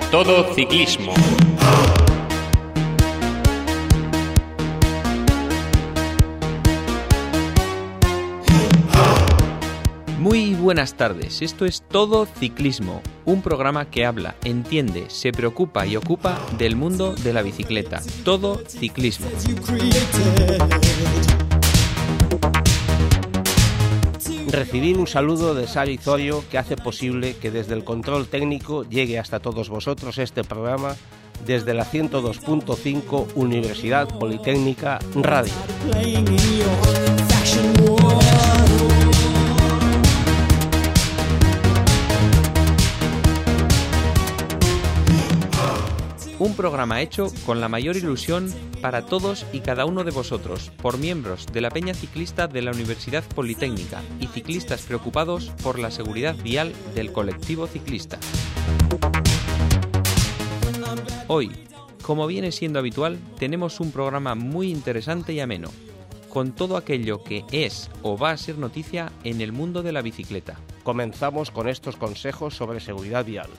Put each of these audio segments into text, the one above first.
Todo Ciclismo. Muy buenas tardes, esto es Todo Ciclismo, un programa que habla, entiende, se preocupa y ocupa del mundo de la bicicleta. Todo Ciclismo. Recibir un saludo de Sari Zorio, que hace posible que desde el control técnico llegue hasta todos vosotros este programa desde la 102.5 Universidad Politécnica Radio. Un programa hecho con la mayor ilusión para todos y cada uno de vosotros, por miembros de la Peña Ciclista de la Universidad Politécnica y ciclistas preocupados por la seguridad vial del colectivo ciclista. Hoy, como viene siendo habitual, tenemos un programa muy interesante y ameno, con todo aquello que es o va a ser noticia en el mundo de la bicicleta. Comenzamos con estos consejos sobre seguridad vial.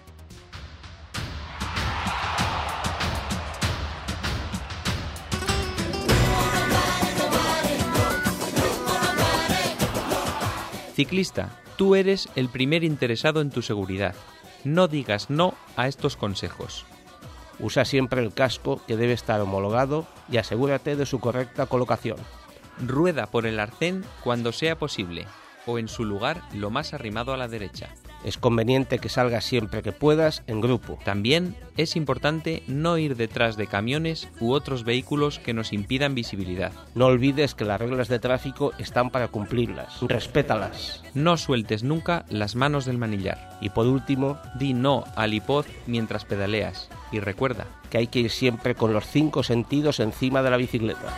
Ciclista, tú eres el primer interesado en tu seguridad. No digas no a estos consejos. Usa siempre el casco, que debe estar homologado, y asegúrate de su correcta colocación. Rueda por el arcén cuando sea posible, o en su lugar lo más arrimado a la derecha. Es conveniente que salgas siempre que puedas en grupo. También es importante no ir detrás de camiones u otros vehículos que nos impidan visibilidad. No olvides que las reglas de tráfico están para cumplirlas. Respétalas. No sueltes nunca las manos del manillar. Y por último, di no al iPod mientras pedaleas. Y recuerda que hay que ir siempre con los 5 sentidos encima de la bicicleta.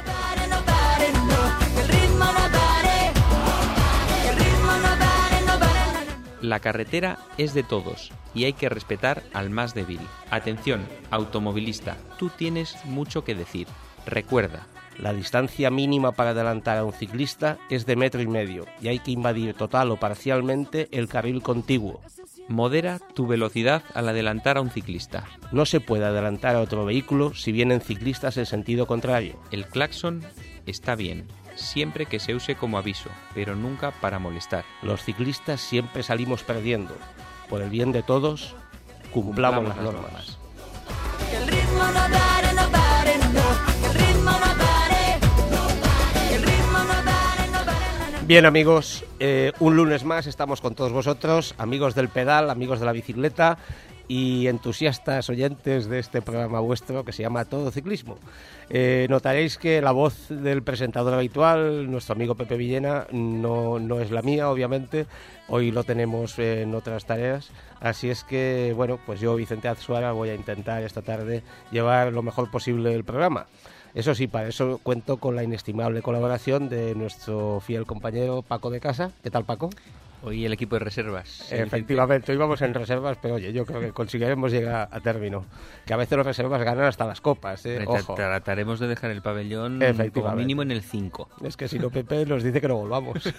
La carretera es de todos y hay que respetar al más débil. Atención, automovilista, tú tienes mucho que decir. Recuerda, la distancia mínima para adelantar a un ciclista es de 1,5 metros y hay que invadir total o parcialmente el carril contiguo. Modera tu velocidad al adelantar a un ciclista. No se puede adelantar a otro vehículo si vienen ciclistas en sentido contrario. El claxon está bien, siempre que se use como aviso, pero nunca para molestar. Los ciclistas siempre salimos perdiendo. Por el bien de todos, cumplamos las normas. Que el ritmo no pare, no pare, no. Que el ritmo no pare, no pare. Que el ritmo no pare, no pare. Bien, amigos, un lunes más estamos con todos vosotros, amigos del pedal, amigos de la bicicleta y entusiastas oyentes de este programa vuestro que se llama Todo Ciclismo. Notaréis que la voz del presentador habitual, nuestro amigo Pepe Villena, no es la mía, obviamente. Hoy lo tenemos en otras tareas. Así es que, bueno, pues yo, Vicente Azuara, voy a intentar esta tarde llevar lo mejor posible el programa. Eso sí, para eso cuento con la inestimable colaboración de nuestro fiel compañero Paco de Casa. ¿Qué tal, Paco? Hoy el equipo de reservas. Efectivamente, hoy vamos en reservas, pero oye, yo creo que conseguiremos llegar a término. Que a veces los reservas ganan hasta las copas, ojo. Trataremos de dejar el pabellón como mínimo en el 5. Es que si no, Pepe nos dice que no volvamos.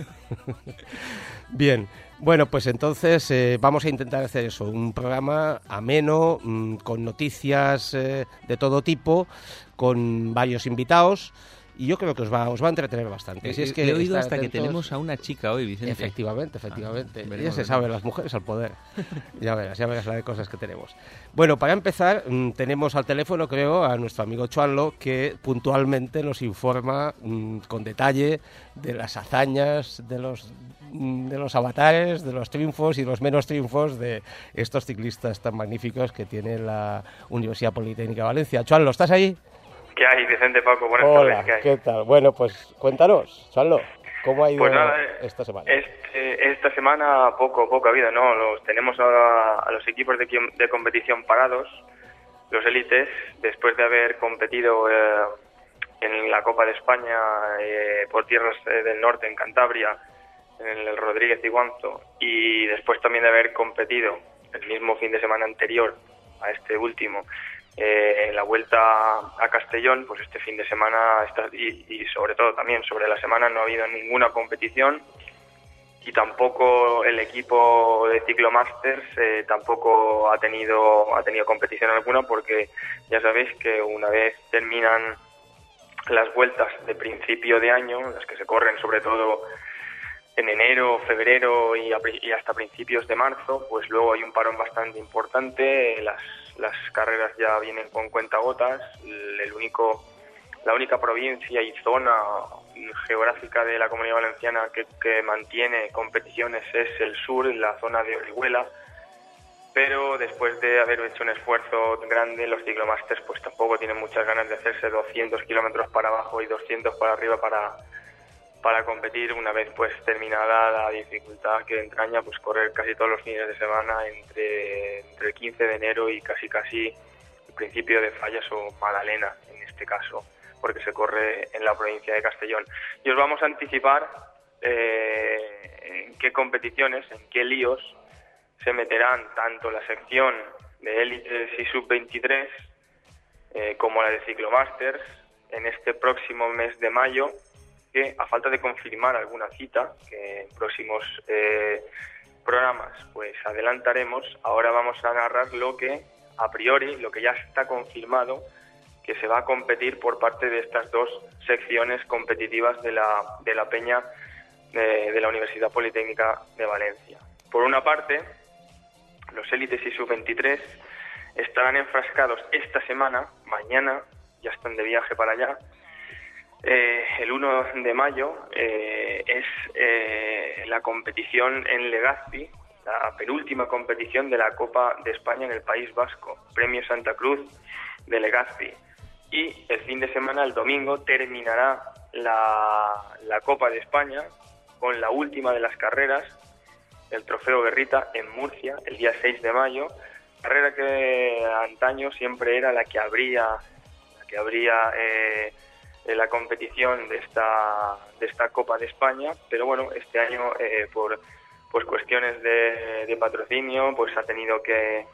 Bien, bueno, pues entonces vamos a intentar hacer eso, un programa ameno, con noticias de todo tipo, con varios invitados. Y yo creo que os va a entretener bastante. Si es que he oído hasta que tenemos a una chica hoy, Vicente. Efectivamente. Ya se sabe, las mujeres al poder. Ya verás la de cosas que tenemos. Bueno, para empezar, tenemos al teléfono, creo, a nuestro amigo Chuanlo, que puntualmente nos informa con detalle de las hazañas, de los avatares, de los triunfos y los menos triunfos de estos ciclistas tan magníficos que tiene la Universidad Politécnica de Valencia. Chuanlo, ¿estás ahí? ¿Qué hay, Vicente, Paco? Buenas Hola, tardes. ¿qué tal? Bueno, pues cuéntanos, Chuanlo, ¿cómo ha ido pues nada, esta semana? Esta semana poco ha habido, ¿no? Tenemos a los equipos de competición parados, los élites, después de haber competido en la Copa de España por tierras del norte, en Cantabria, en el Rodríguez y Guanzo, y después también de haber competido el mismo fin de semana anterior a este último, en la vuelta a Castellón, pues este fin de semana y sobre todo también sobre la semana no ha habido ninguna competición y tampoco el equipo de Ciclomasters tampoco ha tenido competición alguna, porque ya sabéis que una vez terminan las vueltas de principio de año, las que se corren sobre todo en enero, febrero y hasta principios de marzo, pues luego hay un parón bastante importante. Las carreras ya vienen con cuentagotas. La única provincia y zona geográfica de la Comunidad Valenciana que mantiene competiciones es el sur, la zona de Orihuela, pero después de haber hecho un esfuerzo grande, los ciclomasters pues tampoco tienen muchas ganas de hacerse 200 kilómetros para abajo y 200 para arriba para competir, una vez pues terminada la dificultad que entraña pues correr casi todos los fines de semana entre el 15 de enero y casi el principio de Fallas o Magdalena, en este caso, porque se corre en la provincia de Castellón. Y os vamos a anticipar en qué competiciones, en qué líos se meterán tanto la sección de élites y sub-23 como la de ciclomasters en este próximo mes de mayo, que a falta de confirmar alguna cita que en próximos programas pues adelantaremos, ahora vamos a narrar lo que a priori, lo que ya está confirmado que se va a competir por parte de estas dos secciones competitivas de la Peña de la Universidad Politécnica de Valencia. Por una parte, los élites y sub-23 estarán enfrascados esta semana, mañana, ya están de viaje para allá. El 1 de mayo es la competición en Legazpi, la penúltima competición de la Copa de España en el País Vasco, Premio Santa Cruz de Legazpi. Y el fin de semana, el domingo, terminará la Copa de España con la última de las carreras, el Trofeo Guerrita en Murcia, el día 6 de mayo, carrera que antaño siempre era la que abría la competición de esta Copa de España, pero bueno, este año por pues cuestiones de patrocinio pues ha tenido que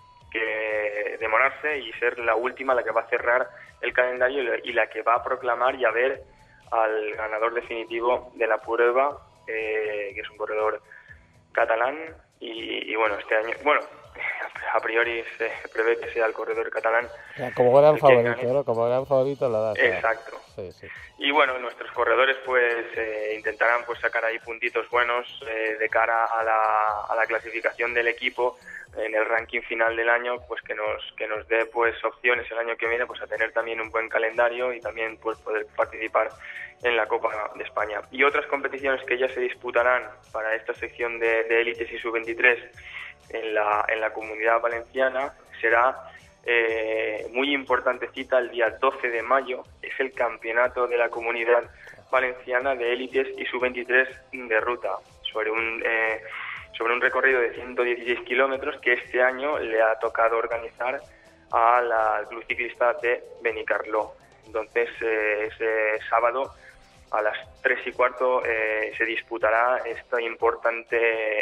demorarse y ser la última, la que va a cerrar el calendario y la que va a proclamar y a ver al ganador definitivo de la prueba, que es un corredor catalán y bueno, este año, bueno, a priori se prevé que sea el corredor catalán. Como gran favorito, ¿no? Como gran favorito la da. Exacto. Sí, sí. Y bueno, nuestros corredores pues intentarán pues sacar ahí puntitos buenos de cara a la clasificación del equipo en el ranking final del año, pues que nos dé pues opciones el año que viene pues a tener también un buen calendario y también pues poder participar en la Copa de España. Y otras competiciones que ya se disputarán para esta sección de élites y sub-23 en la Comunidad Valenciana será muy importante cita el día 12 de mayo, es el campeonato de la Comunidad Valenciana de élites y sub-23 de ruta, sobre un recorrido de 116 kilómetros que este año le ha tocado organizar al Club Ciclista de Benicarló. Entonces, ese sábado a las 3:15 se disputará esta importante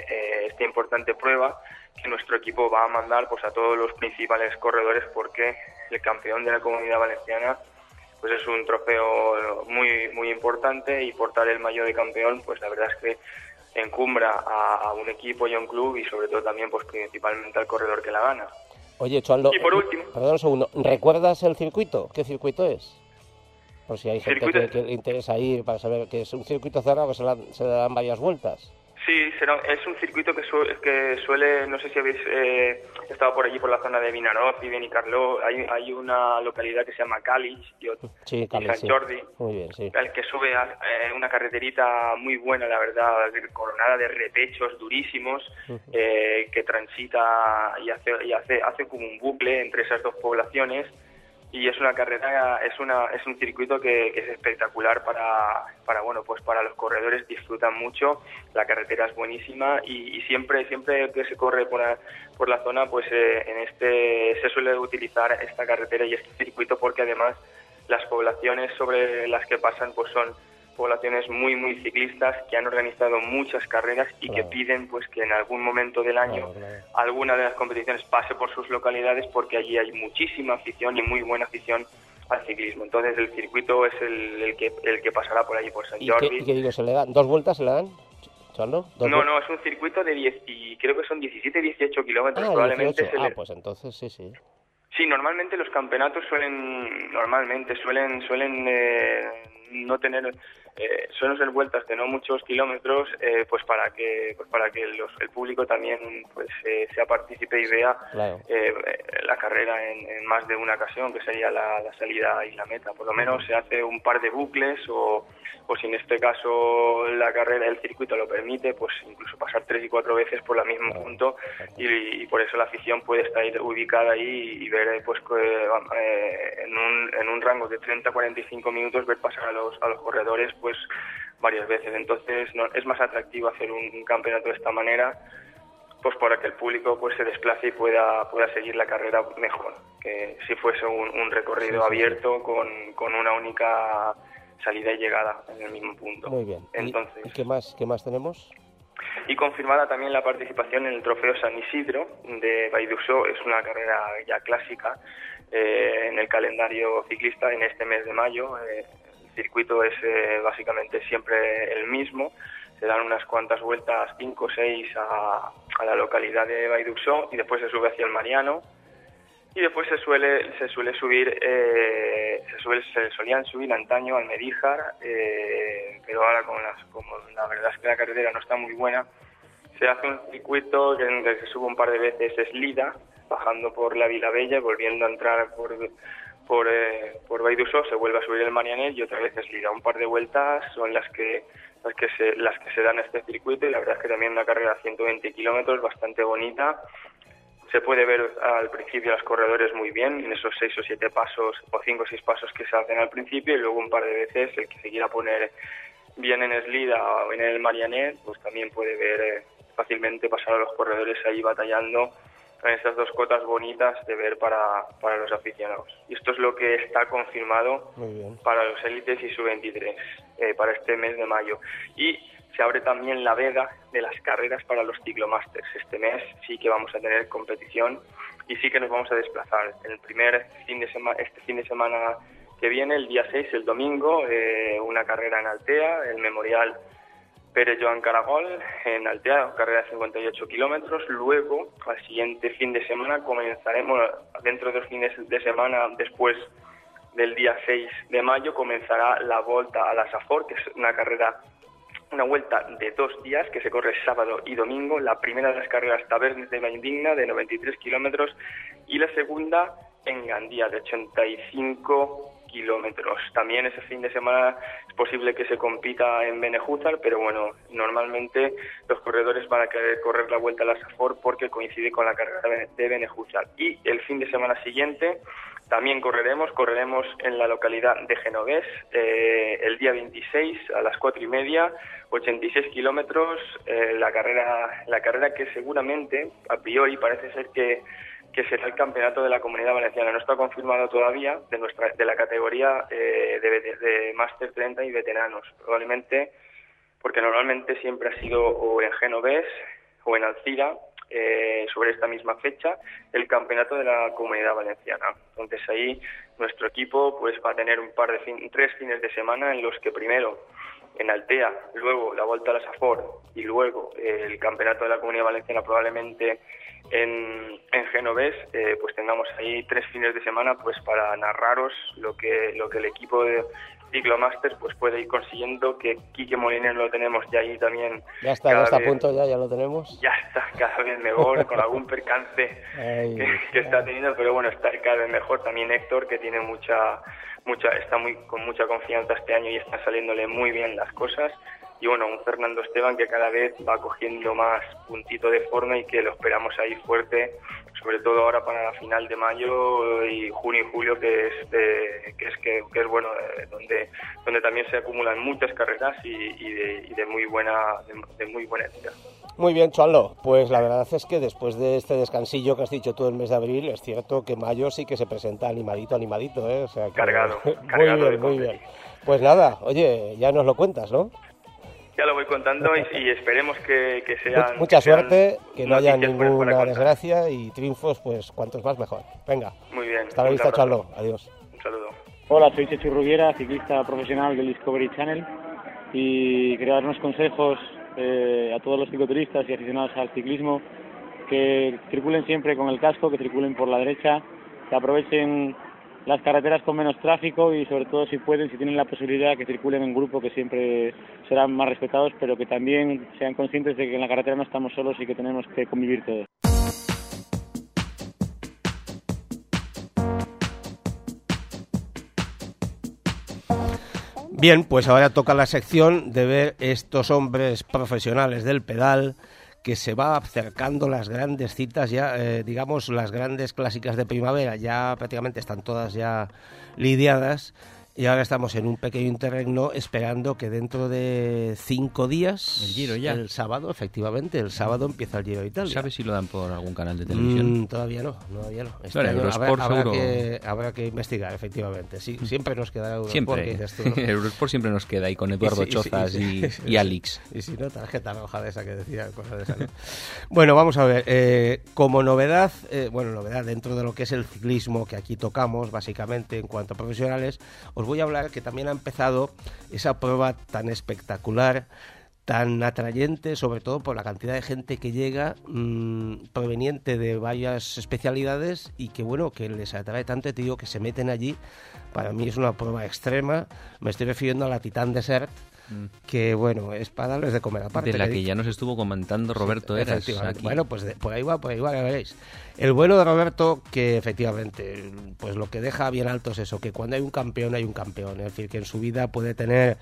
prueba que nuestro equipo va a mandar pues a todos los principales corredores, porque el campeón de la Comunidad Valenciana pues es un trofeo muy muy importante, y portar el maillot de campeón pues la verdad es que encumbra a un equipo y a un club, y sobre todo también pues principalmente al corredor que la gana. Oye, Chualdo, y por último, perdón un segundo, ¿recuerdas el circuito? ¿Qué circuito es? Por si hay gente que le interesa ir para saber que es un circuito cerrado que se dan varias vueltas. Sí, es un circuito que suele, no sé si habéis estado por allí, por la zona de Vinaroz y Benicarló, hay una localidad que se llama Cáliz y Sant Jordi, sí. Muy bien, sí. al que sube a una carreterita muy buena, la verdad, coronada de repechos durísimos, que transita y hace como un bucle entre esas dos poblaciones. Y es una carrera, es un circuito que es espectacular para los corredores, disfrutan mucho, la carretera es buenísima y siempre que se corre por la zona pues se suele utilizar esta carretera y este circuito, porque además las poblaciones sobre las que pasan pues son poblaciones muy muy ciclistas que han organizado muchas carreras y que piden pues que en algún momento del año alguna de las competiciones pase por sus localidades, porque allí hay muchísima afición y muy buena afición al ciclismo. Entonces el circuito es el que pasará por allí, por Sant Jordi. ¿Y qué digo? ¿Se le dan 2 vueltas? ¿Se le dan? Chaldo? No, es un circuito de creo que son 17-18 kilómetros, probablemente. 18. Pues entonces sí. Sí, normalmente los campeonatos suelen no tener, suelen ser vueltas de no muchos kilómetros, pues para que el público también pues sea partícipe y vea la carrera en más de una ocasión, que sería la salida y la meta. Por lo menos se hace un par de bucles o si en este caso la carrera, el circuito lo permite, pues incluso pasar 3 y 4 veces por el mismo punto, y por eso la afición puede estar ubicada ahí y ver pues en un rango de 30-45 minutos ver pasar a los corredores pues varias veces. Entonces es más atractivo hacer un campeonato de esta manera, pues para que el público pues se desplace y pueda seguir la carrera mejor que si fuese un recorrido abierto con una única salida y llegada en el mismo punto. Muy bien. Entonces, ¿Y qué más tenemos? Y confirmada también la participación en el Trofeo San Isidro de Baidusó. Es una carrera ya clásica en el calendario ciclista en este mes de mayo. El circuito es básicamente siempre el mismo. Se dan unas cuantas vueltas, 5 o 6 a la localidad de Baidusó, y después se sube hacia el Mariano. Y después se solían subir antaño al Medíjar, pero ahora como la verdad es que la carretera no está muy buena, se hace un circuito en el que se sube un par de veces Eslida, bajando por la Vilabella y volviendo a entrar por Baidusó, se vuelve a subir el Marianet y otra vez Eslida. Un par de vueltas son las que se dan a este circuito, y la verdad es que también una carrera a 120 kilómetros bastante bonita. Se puede ver al principio a los corredores muy bien, en esos 6 o 7 pasos, o 5 o 6 pasos que se hacen al principio, y luego un par de veces el que se quiera poner bien en Eslida o en el Marianet, pues también puede ver fácilmente pasar a los corredores ahí batallando en estas dos cotas bonitas de ver para los aficionados. Y esto es lo que está confirmado para los élites y sub-23 para este mes de mayo. Y se abre también la veda de las carreras para los ciclomasters. Este mes sí que vamos a tener competición y sí que nos vamos a desplazar. El primer fin de semana que viene, el día 6, el domingo, una carrera en Altea, el Memorial Pérez Joan Caragol en Altea, carrera de 58 kilómetros. Luego, al siguiente fin de semana, comenzaremos, dentro de 2 fines de semana, después del día 6 de mayo, comenzará la Volta a la Safor, que es una vuelta de 2 días que se corre sábado y domingo. La primera de las carreras Tabernes de Valldigna, de 93 kilómetros, y la segunda en Gandía, de 85 kilómetros. También ese fin de semana es posible que se compita en Benejúzar, pero bueno, normalmente los corredores van a querer correr la Vuelta a la Safor porque coincide con la carrera de Benejúzar. Y el fin de semana siguiente también correremos en la localidad de Genovés, el día 26 a las 4:30, 86 kilómetros, la carrera que seguramente, a priori, parece ser que será el campeonato de la Comunidad Valenciana. No está confirmado todavía de la categoría de Máster 30 y veteranos, probablemente porque normalmente siempre ha sido o en Genovés o en Alcira, sobre esta misma fecha, el campeonato de la Comunidad Valenciana. Entonces ahí nuestro equipo pues va a tener 3 fines de semana en los que primero en Altea, luego la Volta a la Safor y luego el campeonato de la Comunidad Valenciana probablemente en Genovés, pues tengamos ahí 3 fines de semana pues para narraros lo que el equipo de Ciclomasters pues puede ir consiguiendo, que Quique Moliner lo tenemos ya ahí también. Ya está a punto, ya lo tenemos. Ya está cada vez mejor, con algún percance que está teniendo, pero bueno, está cada vez mejor. También Héctor, que tiene está con mucha confianza este año y está saliéndole muy bien las cosas. Y bueno, un Fernando Esteban que cada vez va cogiendo más puntito de forma y que lo esperamos ahí fuerte, sobre todo ahora para la final de mayo y junio y julio, que es bueno, donde también se acumulan muchas carreras y de muy buena ética. Muy bien, Chuanlo. Pues la verdad es que después de este descansillo que has dicho tú el mes de abril, es cierto que mayo sí que se presenta animadito, ¿eh? O sea, que... Cargado. Muy bien. Pues nada, oye, ya nos lo cuentas, ¿no? Ya lo voy contando y esperemos que sean... Mucha suerte, que no haya ninguna desgracia y triunfos, pues cuantos más mejor. Venga. Muy bien. Hasta la vista, Chuanlo. Adiós. Un saludo. Hola, soy Chechu Rubiera, ciclista profesional del Discovery Channel, y quería dar unos consejos a todos los cicloturistas y aficionados al ciclismo que circulen siempre con el casco, que circulen por la derecha, que aprovechen las carreteras con menos tráfico y sobre todo si pueden, si tienen la posibilidad, que circulen en grupo, que siempre serán más respetados, pero que también sean conscientes de que en la carretera no estamos solos y que tenemos que convivir todos. Bien, pues ahora toca la sección de ver estos hombres profesionales del pedal que se va acercando las grandes citas ya, digamos, las grandes clásicas de primavera, ya prácticamente están todas ya lidiadas y ahora estamos en un pequeño interregno esperando que dentro de 5 días, el Giro ya. El sábado, efectivamente, el sábado empieza el Giro de Italia. ¿Sabes si lo dan por algún canal de televisión? Todavía no. Este Claro, año Eurosport seguro. habrá que investigar, efectivamente. Sí, siempre nos queda Eurosport. Siempre. Que dices tú, ¿no? Eurosport siempre nos queda ahí con Eduardo Chozas y Alix. Y si no, tarjeta roja de esa que decía, cosas de esa, ¿no? Bueno, vamos a ver. Como novedad, novedad dentro de lo que es el ciclismo que aquí tocamos, básicamente en cuanto a profesionales, os voy a hablar que también ha empezado esa prueba tan espectacular, tan atrayente, sobre todo por la cantidad de gente que llega proveniente de varias especialidades y que, bueno, que les atrae tanto, te digo, que se meten allí. Para mí es una prueba extrema. Me estoy refiriendo a la Titan Desert, que, bueno, es para darles de comer aparte. De la que ya nos estuvo comentando Roberto Heras aquí. Bueno, pues por ahí va, ya veréis. El bueno de Roberto, que efectivamente, pues lo que deja bien alto es eso, que cuando hay un campeón, hay un campeón. Es decir, que en su vida puede tener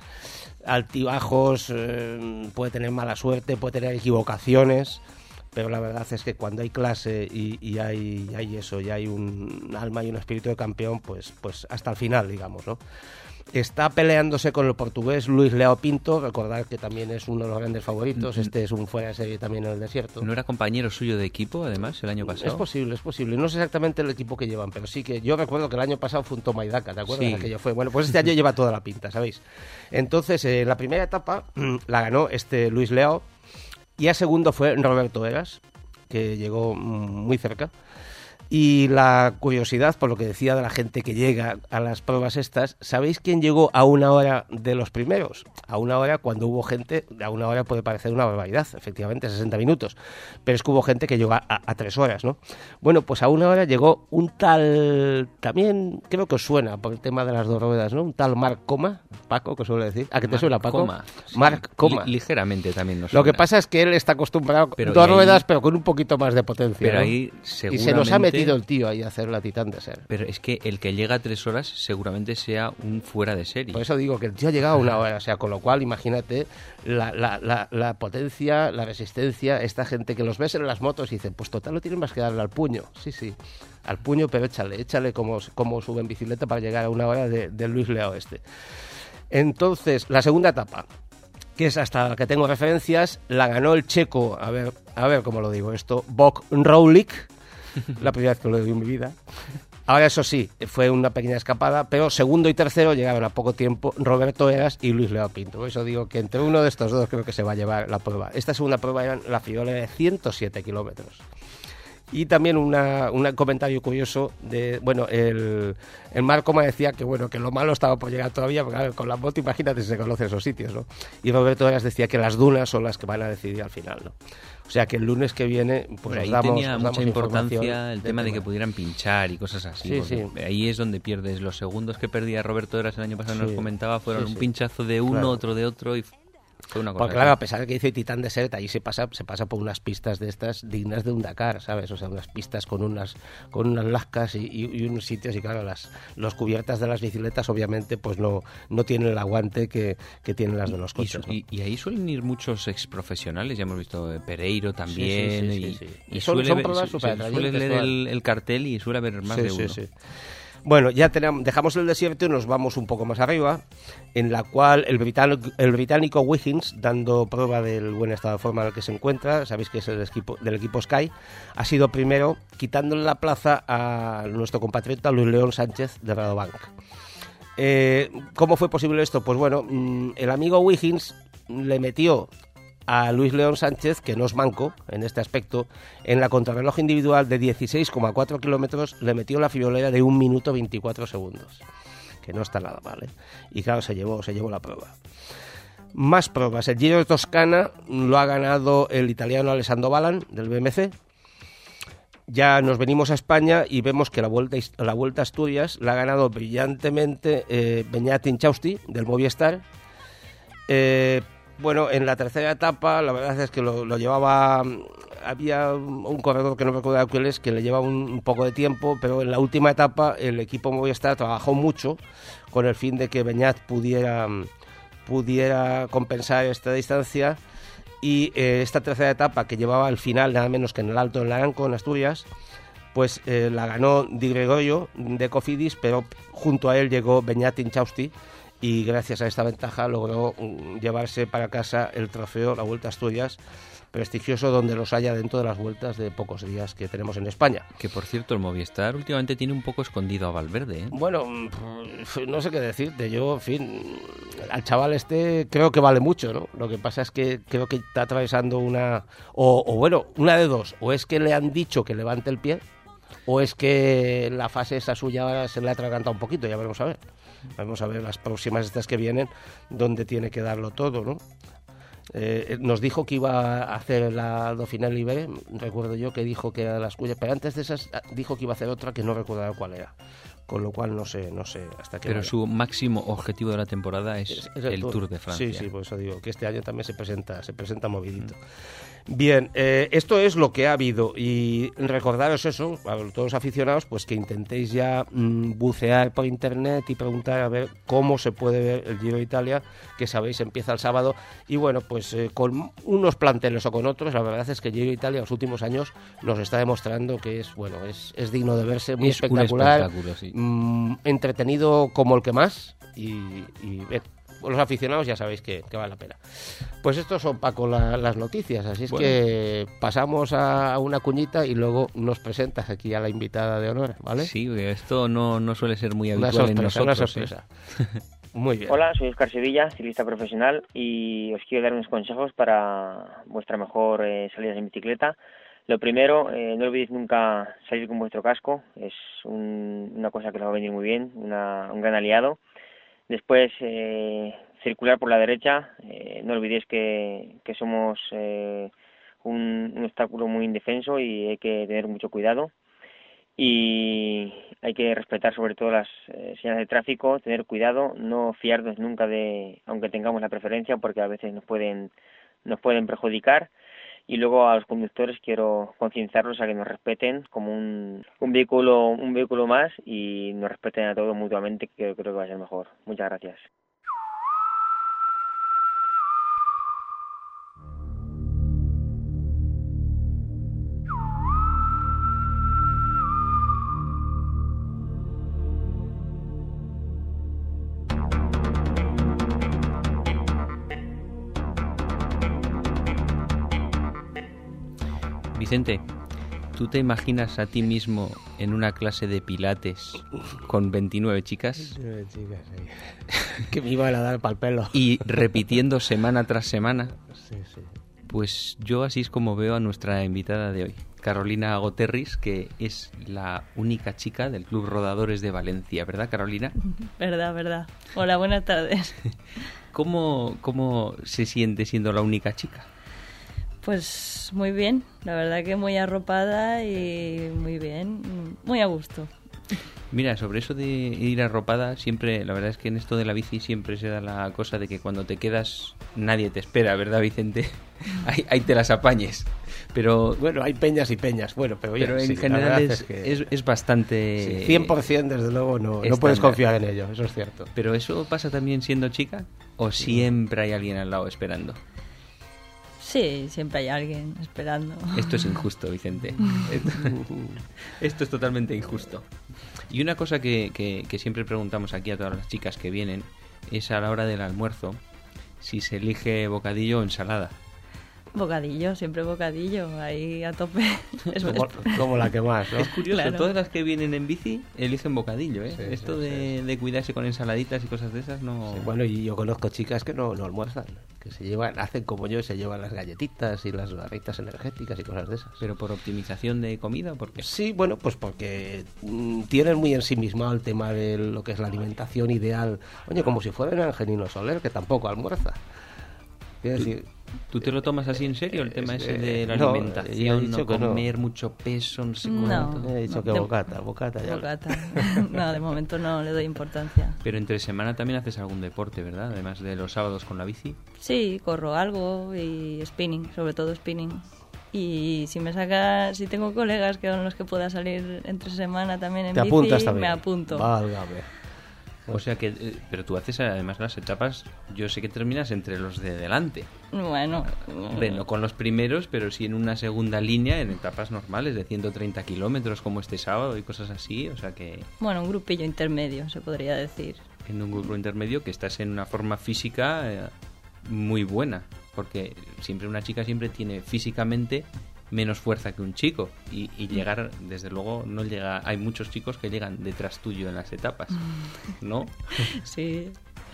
altibajos, puede tener mala suerte, puede tener equivocaciones, pero la verdad es que cuando hay clase y hay eso, y hay un alma y un espíritu de campeón, pues hasta el final, digamos, ¿no? Está peleándose con el portugués Luis Leao Pinto, recordad que también es uno de los grandes favoritos, este es un fuera de serie también en el desierto. ¿No era compañero suyo de equipo, además, el año pasado? Es posible, no sé exactamente el equipo que llevan, pero sí que yo recuerdo que el año pasado fue un toma y daca, ¿te acuerdas? Sí. Aquello fue, bueno, pues este año lleva toda la pinta, ¿sabéis? Entonces, la primera etapa la ganó Luis Leao, y a segundo fue Roberto Heras, que llegó muy cerca. Y la curiosidad, por lo que decía de la gente que llega a las pruebas estas, ¿sabéis quién llegó a 1 hora de los primeros? A 1 hora, cuando hubo gente, a 1 hora puede parecer una barbaridad, efectivamente, 60 minutos, pero es que hubo gente que llegó a 3 horas, ¿no? Bueno, pues a 1 hora llegó un tal, también creo que os suena por el tema de las 2 ruedas, ¿no? Un tal Marc Coma, Paco, que suele decir. ¿A qué te suena, Paco? Coma, sí. Marc Coma. Ligeramente también nos suena. Lo que pasa es que él está acostumbrado a 2 ruedas, pero con un poquito más de potencia. Pero ¿no? ahí seguramente... Y se nos ha metido el tío ahí a hacer la Titan Desert. Pero es que el que llega a 3 horas seguramente sea un fuera de serie. Por eso digo que el tío ha llegado a 1 hora, o sea, con lo cual imagínate la potencia, la resistencia, esta gente que los ves en las motos y dicen, pues total, no tienen más que darle al puño. Sí, al puño, pero échale como sube en bicicleta para llegar a 1 hora de Luis Leao este. Entonces, la segunda etapa, que es hasta la que tengo referencias, la ganó el checo, a ver cómo lo digo esto, Bok Roulik, la primera vez que lo digo en mi vida. Ahora, eso sí, fue una pequeña escapada, pero segundo y tercero llegaron a poco tiempo Roberto Heras y Luis Leao Pinto. Por eso digo que entre uno de estos dos creo que se va a llevar la prueba. Esta segunda prueba era la friolera de 107 kilómetros. Y también un comentario curioso de, bueno, el Marco me decía que bueno, que lo malo estaba por llegar todavía, porque claro, con la moto imagínate si se conocen esos sitios, ¿no? Y Roberto Heras decía que las dunas son las que van a decidir al final, ¿no? O sea que el lunes que viene, pues ahí damos, tenía mucha importancia el tema de que tema. pudieran pinchar y cosas así. Sí. Ahí es donde pierdes. Los segundos que perdía Roberto Heras el año pasado, nos comentaba, fueron un pinchazo de uno, claro. Otro de otro y fue una cosa. Porque claro, a pesar de que dice Titan Desert, ahí se pasa por unas pistas de estas dignas de un Dakar, ¿sabes? O sea, unas pistas con unas lascas y unos sitios, y claro, los cubiertas de las bicicletas obviamente pues no tienen el aguante que tienen las de los coches, ¿no? Y ahí suelen ir muchos exprofesionales, ya hemos visto Pereiro también, sí. Y son suele pruebas suele leer el cartel y suele haber más de uno. Sí. Bueno, ya dejamos el desierto y nos vamos un poco más arriba, en la cual el británico Wiggins, dando prueba del buen estado de forma en el que se encuentra, sabéis que es del equipo Sky, ha sido primero, quitándole la plaza a nuestro compatriota Luis León Sánchez de Rabobank. ¿Cómo fue posible esto? Pues bueno, el amigo Wiggins le metió a Luis León Sánchez, que no es manco en este aspecto, en la contrarreloj individual de 16,4 kilómetros, le metió la friolera de 1 minuto 24 segundos, que no está nada mal, ¿eh? Y claro, se llevó la prueba. Más pruebas. El Giro de Toscana lo ha ganado el italiano Alessandro Balan, del BMC. Ya nos venimos a España y vemos que la Vuelta a Asturias la ha ganado brillantemente Beñat Intxausti, del Movistar. Bueno, en la tercera etapa, la verdad es que lo llevaba... Había un corredor que no recuerdo cuál es, que le llevaba un poco de tiempo, pero en la última etapa el equipo Movistar trabajó mucho con el fin de que Beñat pudiera compensar esta distancia, y esta tercera etapa, que llevaba al final nada menos que en el Alto del Naranco, en Asturias, pues la ganó Di Gregorio de Cofidis, pero junto a él llegó Beñat Intxausti, y gracias a esta ventaja logró llevarse para casa el trofeo, la Vuelta a Asturias, prestigioso donde los haya dentro de las vueltas de pocos días que tenemos en España. Que por cierto, el Movistar últimamente tiene un poco escondido a Valverde, ¿eh? Bueno, no sé qué decirte. Yo, en fin, al chaval creo que vale mucho, ¿no? Lo que pasa es que creo que está atravesando una de dos. O es que le han dicho que levante el pie, o es que la fase esa suya se le ha atragantado un poquito. Ya veremos a ver. Vamos a ver las próximas estas que vienen, donde tiene que darlo todo, ¿no? Nos dijo que iba a hacer la Dauphiné Libéré, recuerdo yo que dijo que era las cuyas, pero antes de esas dijo que iba a hacer otra que no recordaba cuál era, con lo cual no sé hasta qué. Pero su máximo objetivo de la temporada es el Tour de Francia. Sí, por eso digo que este año también se presenta movidito. Bien, esto es lo que ha habido, y recordaros eso, a todos los aficionados, pues que intentéis ya bucear por internet y preguntar a ver cómo se puede ver el Giro de Italia, que sabéis empieza el sábado, y bueno, pues con unos planteles o con otros, la verdad es que el Giro de Italia en los últimos años nos está demostrando que es digno de verse, muy espectacular, un espectáculo, sí. Entretenido como el que más, y los aficionados ya sabéis que vale la pena. Pues estos son, Paco, las noticias, así es que pasamos a una cuñita y luego nos presentas aquí a la invitada de honor, ¿vale? Sí, esto no suele ser muy habitual en nosotros. Una sorpresa. Muy bien. Hola, soy Óscar Sevilla, ciclista profesional, y os quiero dar unos consejos para vuestra mejor salida en bicicleta. Lo primero, no olvidéis nunca salir con vuestro casco, es una cosa que os va a venir muy bien, un gran aliado. Después, circular por la derecha. No olvidéis que somos un obstáculo muy indefenso y hay que tener mucho cuidado. Y hay que respetar sobre todo las señales de tráfico, tener cuidado, no fiarnos nunca aunque tengamos la preferencia, porque a veces nos pueden perjudicar. Y luego a los conductores quiero concienciarlos a que nos respeten como un vehículo más, y nos respeten a todos mutuamente, que creo que va a ser mejor. Muchas gracias. Vicente, ¿tú te imaginas a ti mismo en una clase de pilates con 29 chicas? 29 chicas, sí. Que me iban a dar pa'l pelo. Y repitiendo semana tras semana. Sí. Pues yo así es como veo a nuestra invitada de hoy, Carolina Goterris, que es la única chica del Club Rodadores de Valencia, ¿verdad, Carolina? Verdad. Hola, buenas tardes. ¿Cómo se siente siendo la única chica? Pues muy bien, la verdad que muy arropada y muy bien, muy a gusto. Mira, sobre eso de ir arropada, siempre, la verdad es que en esto de la bici siempre se da la cosa de que cuando te quedas nadie te espera, ¿verdad, Vicente? ahí te las apañes. Pero bueno, hay peñas y peñas, pero en general es bastante... Sí, 100% desde luego no puedes confiar en ello, eso es cierto. ¿Pero eso pasa también siendo chica? ¿O siempre hay alguien al lado esperando? Sí, siempre hay alguien esperando. Esto es injusto, Vicente. Esto es totalmente injusto. Y una cosa que siempre preguntamos aquí a todas las chicas que vienen es a la hora del almuerzo si se elige bocadillo o ensalada. Bocadillo, siempre bocadillo, ahí a tope. Como la que más, ¿no? Es curioso, Claro. Todas las que vienen en bici eligen bocadillo, ¿eh? Sí, Esto de cuidarse con ensaladitas y cosas de esas no... Sí, bueno, y yo conozco chicas que no almuerzan, que hacen como yo, se llevan las galletitas y las barritas energéticas y cosas de esas. ¿Pero por optimización de comida o por qué? Sí, bueno, pues porque tienen muy ensimismado el tema de lo que es la alimentación ideal. Oye, como si fuera Angelino Soler, que tampoco almuerza. Quiero decir, ¿Tú te lo tomas así en serio, el tema ese de la no, alimentación, ya he dicho no que no. comer mucho peso, no sé No. cuánto? he dicho que bocata ya. Bocata. No, de momento no le doy importancia. Pero entre semana también haces algún deporte, ¿verdad? Además de los sábados con la bici. Sí, corro algo y spinning, sobre todo spinning. Y si tengo colegas que con los que pueda salir entre semana también en Te bici, apuntas también. me apunto. Válgame. O sea que, pero tú haces además las etapas, yo sé que terminas entre los de delante. Bueno, Hombre, no con los primeros, pero sí en una segunda línea, en etapas normales de 130 kilómetros como este sábado y cosas así. O sea que bueno, un grupillo intermedio, se podría decir. en un grupo intermedio que estás en una forma física muy buena. Porque siempre una chica siempre tiene físicamente menos fuerza que un chico y llegar, desde luego, no llega. Hay muchos chicos que llegan detrás tuyo en las etapas, ¿no? Sí.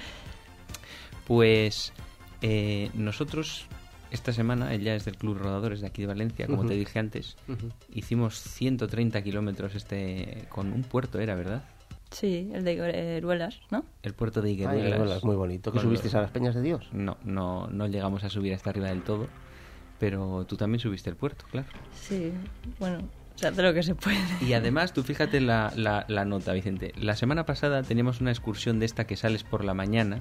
Pues nosotros esta semana, ella es del Club Rodadores de aquí de Valencia, como te dije antes, hicimos 130 kilómetros con un puerto, era, ¿verdad? Sí, el de Heruelas, ¿no? El puerto de Ay, Higueruelas. es muy bonito. ¿Que Con subisteis los- a las Peñas de Dios? No llegamos a subir hasta arriba del todo, pero tú también subiste el puerto, claro. Sí, bueno, se hace lo que se puede. Y además, tú fíjate la nota, Vicente. La semana pasada teníamos una excursión de esta que sales por la mañana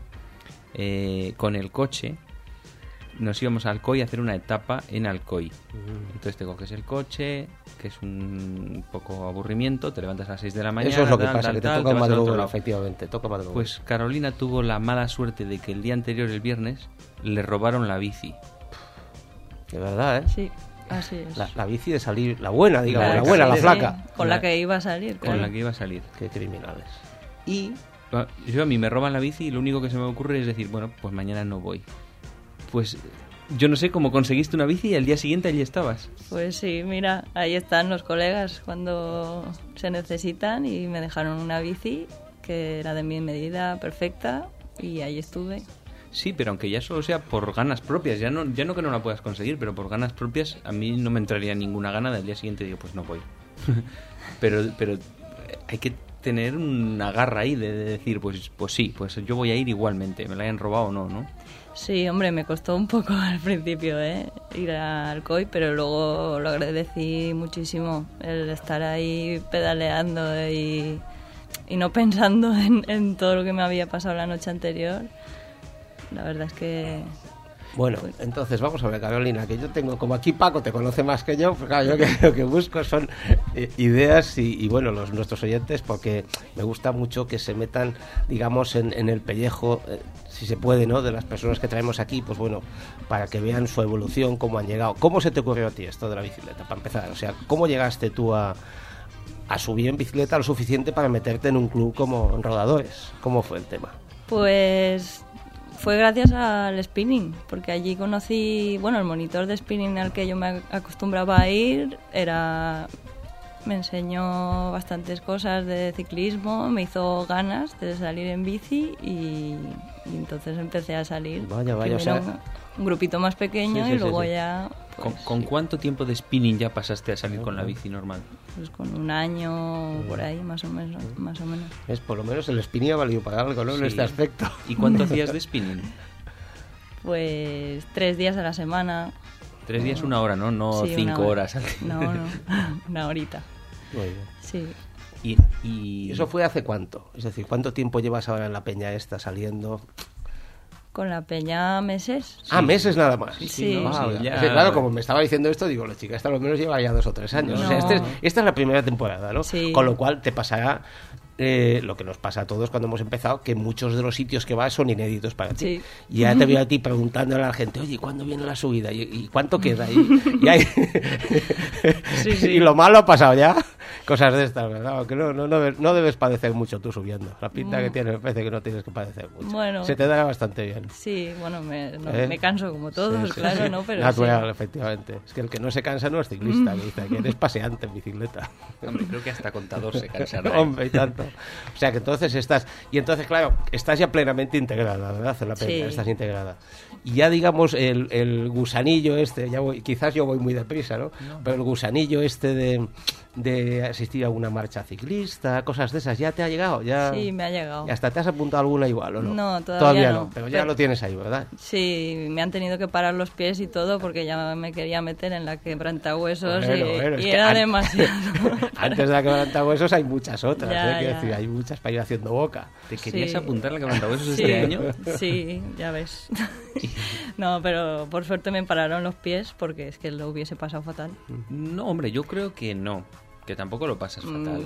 con el coche. Nos íbamos a Alcoy a hacer una etapa en Alcoy. Entonces te coges el coche, que es un poco aburrimiento, te levantas a las 6 de la mañana. Eso es lo que tal, pasa, tal, que te tal, toca te vas al otro madrugar, lado. efectivamente, toca madrugar. Pues Carolina tuvo la mala suerte de que el día anterior, el viernes, le robaron la bici. De verdad, ¿eh? Sí, así es. La bici de salir, la buena, digamos, Claro, la buena, la sí, flaca. con la que iba a salir, Con claro. la que iba a salir. Qué criminales. Y a mí me roban la bici y lo único que se me ocurre es decir, bueno, pues mañana no voy. Pues yo no sé cómo conseguiste una bici y al día siguiente allí estabas. Pues sí, mira, ahí están los colegas cuando se necesitan y me dejaron una bici que era de mi medida perfecta y ahí estuve. Sí, pero aunque ya solo sea por ganas propias, ya no que no la puedas conseguir, pero por ganas propias a mí no me entraría ninguna gana del día siguiente digo, pues no voy. pero hay que tener una garra ahí de decir, pues sí, pues yo voy a ir igualmente, me la hayan robado o no, ¿no? Sí, hombre, me costó un poco al principio ir al COI, pero luego lo agradecí muchísimo el estar ahí pedaleando y no pensando en todo lo que me había pasado la noche anterior. La verdad es que... Bueno, entonces vamos a ver, Carolina, que yo tengo, como aquí Paco te conoce más que yo, pues claro, yo lo que busco son ideas y bueno, nuestros oyentes, porque me gusta mucho que se metan, digamos, en el pellejo, si se puede, ¿no?, de las personas que traemos aquí, pues bueno, para que vean su evolución, cómo han llegado. ¿Cómo se te ocurrió a ti esto de la bicicleta, para empezar? O sea, ¿cómo llegaste tú a subir en bicicleta lo suficiente para meterte en un club como Rodadores? ¿Cómo fue el tema? Pues... fue gracias al spinning, porque allí conocí, bueno, el monitor de spinning al que yo me acostumbraba a ir, me enseñó bastantes cosas de ciclismo, me hizo ganas de salir en bici y entonces empecé a salir. Vaya, Primero o sea... un grupito más pequeño Sí, y luego ya... ¿Con cuánto tiempo de spinning ya pasaste a salir con la bici normal? Pues con un año por ahí, más o menos. Es, por lo menos el spinning ha valido para algo, ¿no? En Sí. este aspecto. ¿Y cuánto hacías de spinning? Pues 3 días a la semana. 3 días, 1 hora, ¿no? No Sí, 5 1 hora. horas. No, una horita. Muy bien. Sí. Y ¿Eso fue hace cuánto? Es decir, ¿cuánto tiempo llevas ahora en la peña esta saliendo? Con la peña meses. Meses nada más. Sí. ¿no? Ah, Sí, ya. es que, claro, como me estaba diciendo esto, digo, la chica esta a lo menos lleva ya 2 o 3 años. No. O sea, esta es la primera temporada, ¿no? Sí. Con lo cual te pasará lo que nos pasa a todos cuando hemos empezado, que muchos de los sitios que vas son inéditos para ti. Sí. Y ya te veo a ti preguntándole a la gente, oye, ¿cuándo viene la subida? ¿Y cuánto queda? Y hay... Sí, sí. Y lo malo ha pasado ya. Cosas de estas, ¿verdad? Aunque no debes padecer mucho tú subiendo. La pinta que tiene parece que no tienes que padecer mucho. Bueno. Se te dará bastante bien. Sí, bueno, ¿Eh? me canso como todos, Sí, sí, claro, sí. ¿no? Pero Natural, sí. efectivamente. Es que el que no se cansa no es ciclista, que dice que eres paseante en bicicleta. Hombre, creo que hasta contador se cansará. Hombre, y tanto. O sea que entonces estás... Y entonces, claro, estás ya plenamente integrada, ¿verdad? En la peña, Sí. estás integrada. Y ya, digamos, el gusanillo este, quizás yo voy muy deprisa, ¿no? Pero el gusanillo este de asistir a una marcha ciclista, cosas de esas? ¿Ya te ha llegado? ¿Ya... Sí, me ha llegado. ¿Y hasta te has apuntado alguna igual o no? No, todavía no. Pero ya lo tienes ahí, ¿verdad? Sí, me han tenido que parar los pies y todo porque ya me quería meter en la quebrantahuesos Bueno, es y que era demasiado. Antes de la quebrantahuesos hay muchas otras, Ya, quiero ya. decir, hay muchas para ir haciendo boca. ¿Te querías Sí. apuntar la quebrantahuesos Sí, este año? sí, ya ves. No, pero por suerte me pararon los pies porque es que lo hubiese pasado fatal. No, hombre, yo creo que no. Que tampoco lo pasas fatal.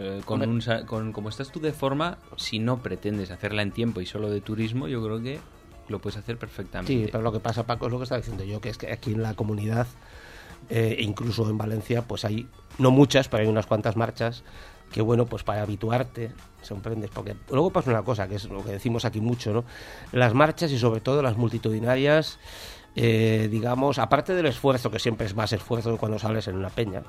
Como estás tú de forma, si no pretendes hacerla en tiempo y solo de turismo, yo creo que lo puedes hacer perfectamente. Sí, pero lo que pasa, Paco, es lo que estaba diciendo yo, que es que aquí en la comunidad, incluso en Valencia, pues hay, no muchas, pero hay unas cuantas marchas que, bueno, pues para habituarte, comprendes, porque luego pasa una cosa, que es lo que decimos aquí mucho, ¿no? Las marchas y sobre todo las multitudinarias, digamos, aparte del esfuerzo, que siempre es más esfuerzo cuando sales en una peña,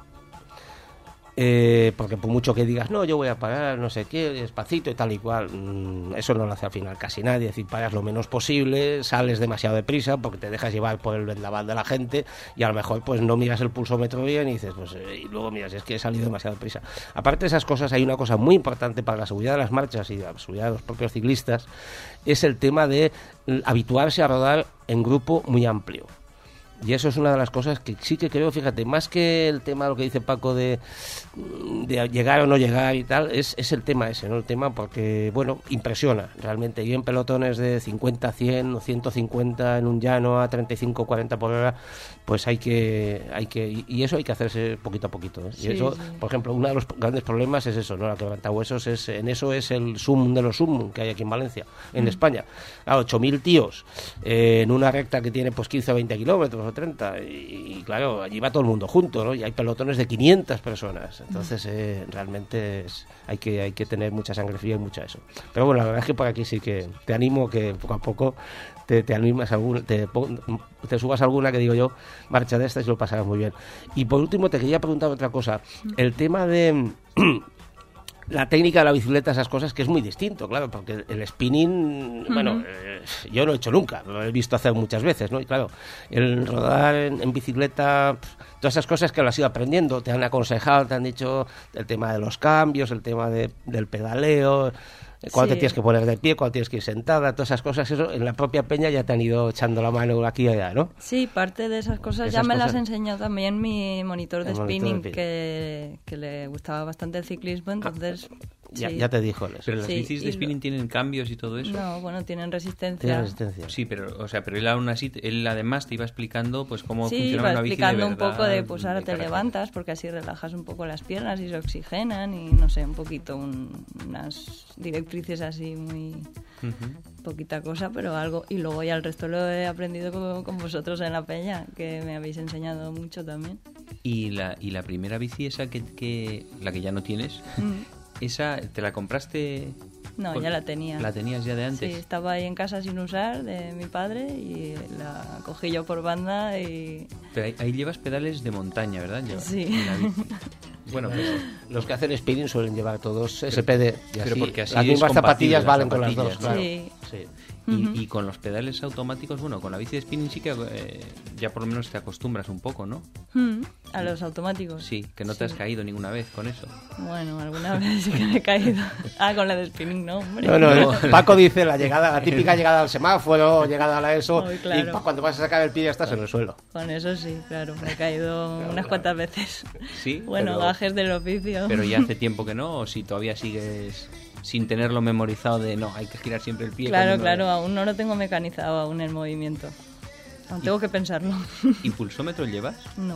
porque por mucho que digas, no, yo voy a parar, no sé qué, despacito y tal y cual, eso no lo hace al final casi nadie. Es decir, paras lo menos posible, sales demasiado deprisa porque te dejas llevar por el vendaval de la gente y a lo mejor pues no miras el pulsómetro bien y dices, pues y luego miras, es que he salido demasiado deprisa. Aparte de esas cosas, hay una cosa muy importante para la seguridad de las marchas y la seguridad de los propios ciclistas, es el tema de habituarse a rodar en grupo muy amplio. Y eso es una de las cosas que sí que creo, fíjate, más que el tema, lo que dice Paco, de llegar o no llegar y tal, es el tema ese, ¿no? El tema porque, bueno, impresiona realmente. Ir en pelotones de 50, 100 o 150 en un llano a 35, 40 por hora, pues hay que y eso hay que hacerse poquito a poquito, ¿eh? Sí, Y eso, sí. por ejemplo, uno de los grandes problemas es eso, ¿no? La quebrantahuesos en eso es el sumum de los sumum que hay aquí en Valencia, en España. Claro, 8.000 tíos en una recta que tiene pues 15 o 20 kilómetros o 30 y claro, allí va todo el mundo junto, ¿no? Y hay pelotones de 500 personas. Entonces, realmente hay que tener mucha sangre fría y mucha eso. Pero bueno, la verdad es que por aquí sí que te animo que poco a poco te animas te subas alguna, que digo yo, marcha de estas y lo pasarás muy bien. Y por último te quería preguntar otra cosa. El tema de la técnica de la bicicleta, esas cosas, que es muy distinto, claro, porque el spinning, bueno, yo no he hecho nunca, lo he visto hacer muchas veces, ¿no? Y claro, el rodar en bicicleta, todas esas cosas que lo has ido aprendiendo, te han aconsejado, te han dicho el tema de los cambios, el tema del pedaleo, cuándo Sí. te tienes que poner de pie, cuándo tienes que ir sentada, todas esas cosas, eso en la propia peña ya te han ido echando la mano aquí y allá, ¿no? Sí, parte de esas cosas Esas ya me las cosas. enseñó también mi monitor de El monitor de spinning, spinning. que le gustaba bastante el ciclismo, entonces... Ya, sí. ya te dijo él eso. Pero las Sí, bicis de y spinning tienen cambios y todo eso. No, bueno, tienen resistencia. Tiene resistencia. Sí, pero él aún así, él además te iba explicando pues cómo Sí, funciona va una bici de explicando un verdad, poco de, pues ahora de te carretera. levantas porque así relajas un poco las piernas y se oxigenan y no sé, un poquito, unas directrices así muy Ujú. poquita cosa, pero algo. Y luego ya el resto lo he aprendido con vosotros en la peña, que me habéis enseñado mucho también. Y la primera bici esa que la que ya no tienes, esa te la compraste. No, ya la tenía. La tenías ya de antes. Sí, estaba ahí en casa sin usar de mi padre y la cogí yo por banda y... Pero ahí llevas pedales de montaña, ¿verdad? Sí. En la bici. Bueno, pues Los que hacen spinning suelen llevar todos SPD. Y pero porque así las es mismas compatible zapatillas las valen con las dos, zapatillas, claro. Sí. Sí. y con los pedales automáticos, bueno, con la bici de spinning sí que ya por lo menos te acostumbras un poco, ¿no? A los automáticos. Sí, que no te has Sí. caído ninguna vez con eso. Bueno, alguna vez sí que me he caído. Ah, con la de spinning, no, hombre. No, Paco dice la típica llegada al semáforo, llegada a eso, Ay, claro. y cuando vas a sacar el pie ya estás en el suelo. Con eso sí, claro, me he caído unas cuantas veces. Sí, Bueno, pero- gajes del oficio. Pero ya hace tiempo que no, o si todavía sigues sin tenerlo memorizado de no, hay que girar siempre el pie. Claro, cuando- claro, aún no lo tengo mecanizado aún el movimiento. Aún tengo que pensarlo. ¿Y pulsómetro llevas? No,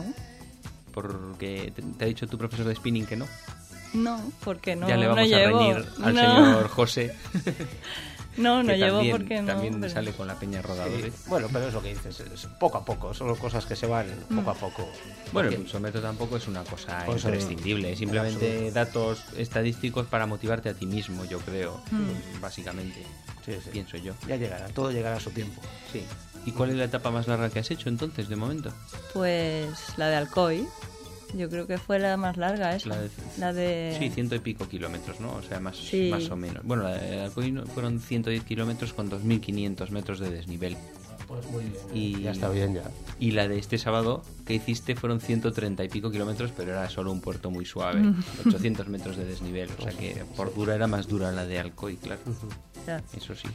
Porque te ha dicho tu profesor de spinning que no. no, porque no, ya le no vamos a llevo. reñir al No. señor José. No, no que llevo también, porque no. también pero- sale con la peña rodadores. Bueno, pero es lo que dices, es poco a poco, son cosas que se van poco a poco. Bueno, el Porque- pulsómetro tampoco es una cosa Por eso imprescindible, es simplemente datos estadísticos para motivarte a ti mismo, yo creo, básicamente, Sí, sí. pienso yo. Ya llegará, todo llegará a su tiempo. Sí. ¿Y cuál es la etapa más larga que has hecho entonces, de momento? Pues la de Alcoy. Yo creo que fue la más larga esa. La de- de... Sí, 100 y pico kilómetros, ¿no? O sea, más, Sí. más o menos. Bueno, la de Alcoy fueron 110 kilómetros con 2.500 metros de desnivel. Pues muy bien, Y ya está bien ya. Y la de este sábado que hiciste fueron 130 y pico kilómetros, pero era solo un puerto muy suave, 800 metros de desnivel, o sea que por dura era más dura la de Alcoy, claro. Ya. Eso sí.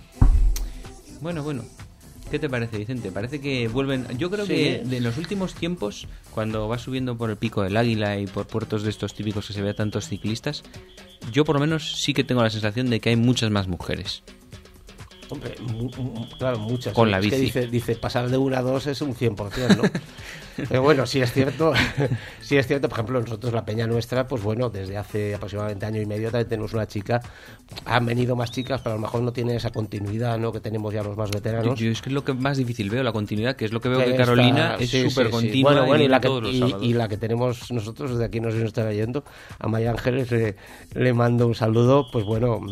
Bueno. ¿Qué te parece, Vicente? Parece que vuelven... Yo creo Sí. que de los últimos tiempos, cuando vas subiendo por el Pico del Águila y por puertos de estos típicos que se ve a tantos ciclistas, yo por lo menos sí que tengo la sensación de que hay muchas más mujeres. Hombre, claro, muchas. Con la Es que bici. dice, pasar de 1 a 2 es un 100%, ¿no? Pero bueno, sí es cierto, por ejemplo, nosotros, la peña nuestra, pues bueno, desde hace aproximadamente año y medio también tenemos una chica, han venido más chicas, pero a lo mejor no tiene esa continuidad, ¿no?, que tenemos ya los más veteranos. Yo es que es lo que más difícil veo, la continuidad, que es lo que veo que está- Carolina es sí, súper sí, sí. continua Bueno, y y viene la que, todos los sábados. y la que tenemos nosotros, desde aquí no sé si nos está leyendo, a María Ángeles le mando un saludo, pues bueno,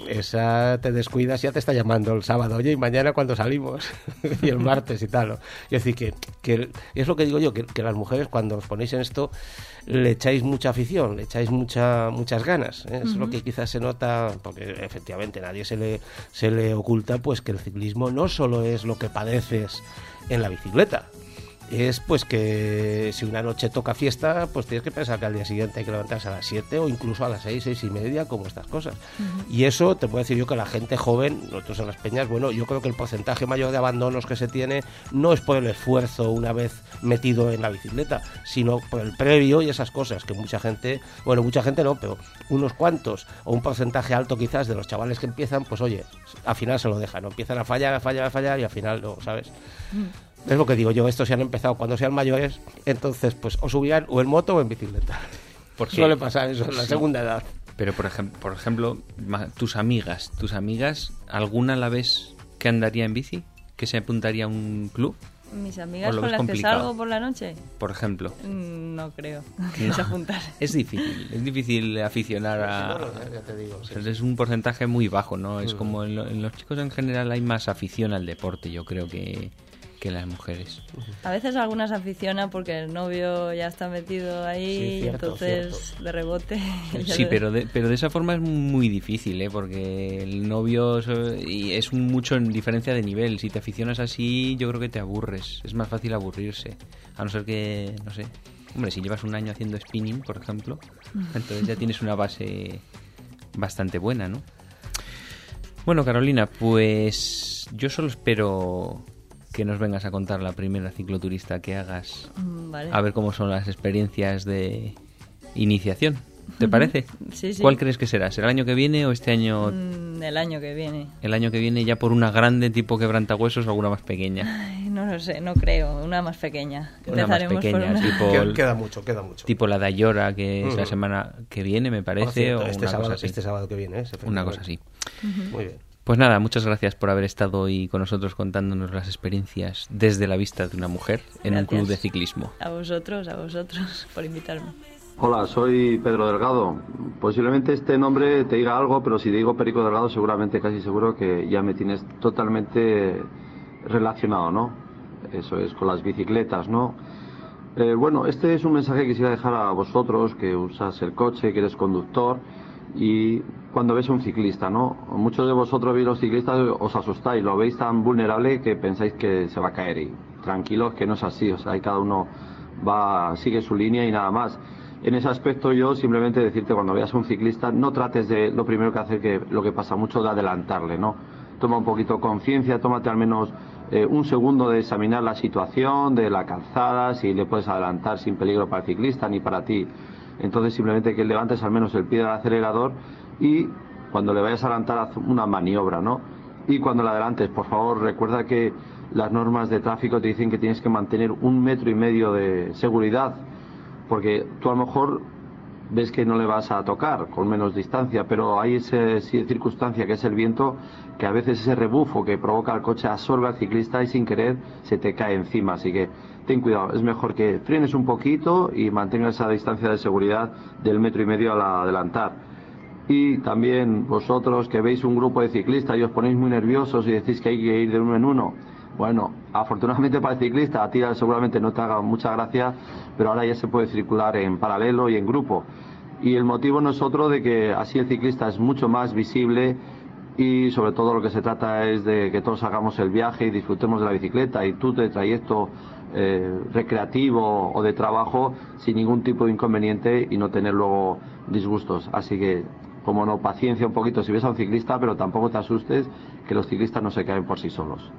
esa te descuidas, ya te está llamando el sábado, oye, y mañana cuando salimos, y el martes y tal, ¿no? Es decir, que es lo que digo yo, que las mujeres cuando os ponéis en esto le echáis mucha afición, le echáis muchas ganas, ¿eh? Es lo que quizás se nota, porque efectivamente nadie se le oculta pues que el ciclismo no solo es lo que padeces en la bicicleta, es pues que si una noche toca fiesta, pues tienes que pensar que al día siguiente hay que levantarse a las 7 o incluso a las 6, 6:30, como estas cosas. Y eso te puedo decir yo que la gente joven, nosotros en las peñas, bueno, yo creo que el porcentaje mayor de abandonos que se tiene no es por el esfuerzo una vez metido en la bicicleta, sino por el previo y esas cosas que mucha gente no, pero unos cuantos o un porcentaje alto quizás de los chavales que empiezan, pues oye, al final se lo dejan, ¿no? Empiezan a fallar y al final no, ¿sabes? Es lo que digo yo, estos se han empezado cuando sean mayores, entonces pues o subirán o en moto o en bicicleta. Porque Suele pasar eso en la segunda edad. Pero por ejemplo, tus amigas, ¿alguna la ves que andaría en bici? ¿Que se apuntaría a un club? Mis amigas lo con ves las complicado? que salgo por la noche, Por ejemplo. no creo que se apuntar. Es difícil aficionar a... Ya te digo, sí. Es un porcentaje muy bajo, ¿no? Es como en los chicos en general hay más afición al deporte, yo creo que en las mujeres. A veces algunas aficionan porque el novio ya está metido ahí, Sí, cierto, entonces cierto. de rebote. Sí, pero de esa forma es muy difícil, ¿eh? Porque el novio y es mucho en diferencia de nivel. Si te aficionas así, yo creo que te aburres. Es más fácil aburrirse. A no ser que, no sé. Hombre, si llevas un año haciendo spinning, por ejemplo, entonces ya tienes una base bastante buena, ¿no? Bueno, Carolina, pues yo solo espero que nos vengas a contar la primera cicloturista que hagas. Vale. A ver cómo son las experiencias de iniciación. ¿Te parece? Sí, sí. ¿Cuál crees que será? ¿Será el año que viene o este año? El año que viene. El año que viene ya por una grande tipo quebrantahuesos o alguna más pequeña. Ay, no lo sé, no creo. Una más pequeña. Una más Empezaremos pequeña, por una. tipo, Queda mucho. tipo la de Ayora, que es la semana que viene, me Por parece, cierto, o una cosa así. este sábado que viene, Una cosa así. Muy bien. Pues nada, muchas gracias por haber estado hoy con nosotros contándonos las experiencias desde la vista de una mujer en un Gracias. club de ciclismo. A vosotros por invitarme. Hola, soy Pedro Delgado. Posiblemente este nombre te diga algo, pero si te digo Perico Delgado, seguramente, casi seguro que ya me tienes totalmente relacionado, ¿no? Eso es, con las bicicletas, ¿no? Bueno, este es un mensaje que quisiera dejar a vosotros, que usas el coche, que eres conductor, y cuando ves a un ciclista, ¿no? Muchos de vosotros veis los ciclistas, os asustáis, lo veis tan vulnerable que pensáis que se va a caer, y tranquilos, que no es así, o sea, ahí cada uno sigue su línea y nada más. En ese aspecto yo simplemente decirte, cuando veas a un ciclista, no trates de, lo primero que hacer, que lo que pasa mucho, de adelantarle, ¿no? Toma un poquito conciencia, tómate al menos un segundo de examinar la situación de la calzada, si le puedes adelantar sin peligro para el ciclista ni para ti. Entonces simplemente que levantes al menos el pie del acelerador y cuando le vayas a adelantar haz una maniobra, ¿no? Y cuando le adelantes, por favor, recuerda que las normas de tráfico te dicen que tienes que mantener 1,5 metros de seguridad, porque tú a lo mejor ves que no le vas a tocar con menos distancia, pero hay esa circunstancia que es el viento, que a veces ese rebufo que provoca el coche absorbe al ciclista y sin querer se te cae encima, así que ten cuidado, es mejor que frenes un poquito y mantengas esa distancia de seguridad del 1,5 metros al adelantar. Y también vosotros que veis un grupo de ciclistas y os ponéis muy nerviosos y decís que hay que ir de uno en uno, bueno, afortunadamente para el ciclista, a ti seguramente no te haga mucha gracia, pero ahora ya se puede circular en paralelo y en grupo. Y el motivo no es otro de que así el ciclista es mucho más visible y sobre todo lo que se trata es de que todos hagamos el viaje y disfrutemos de la bicicleta y tú de trayecto recreativo o de trabajo sin ningún tipo de inconveniente y no tener luego disgustos. Así que, como no, paciencia un poquito si ves a un ciclista, pero tampoco te asustes, que los ciclistas no se caen por sí solos.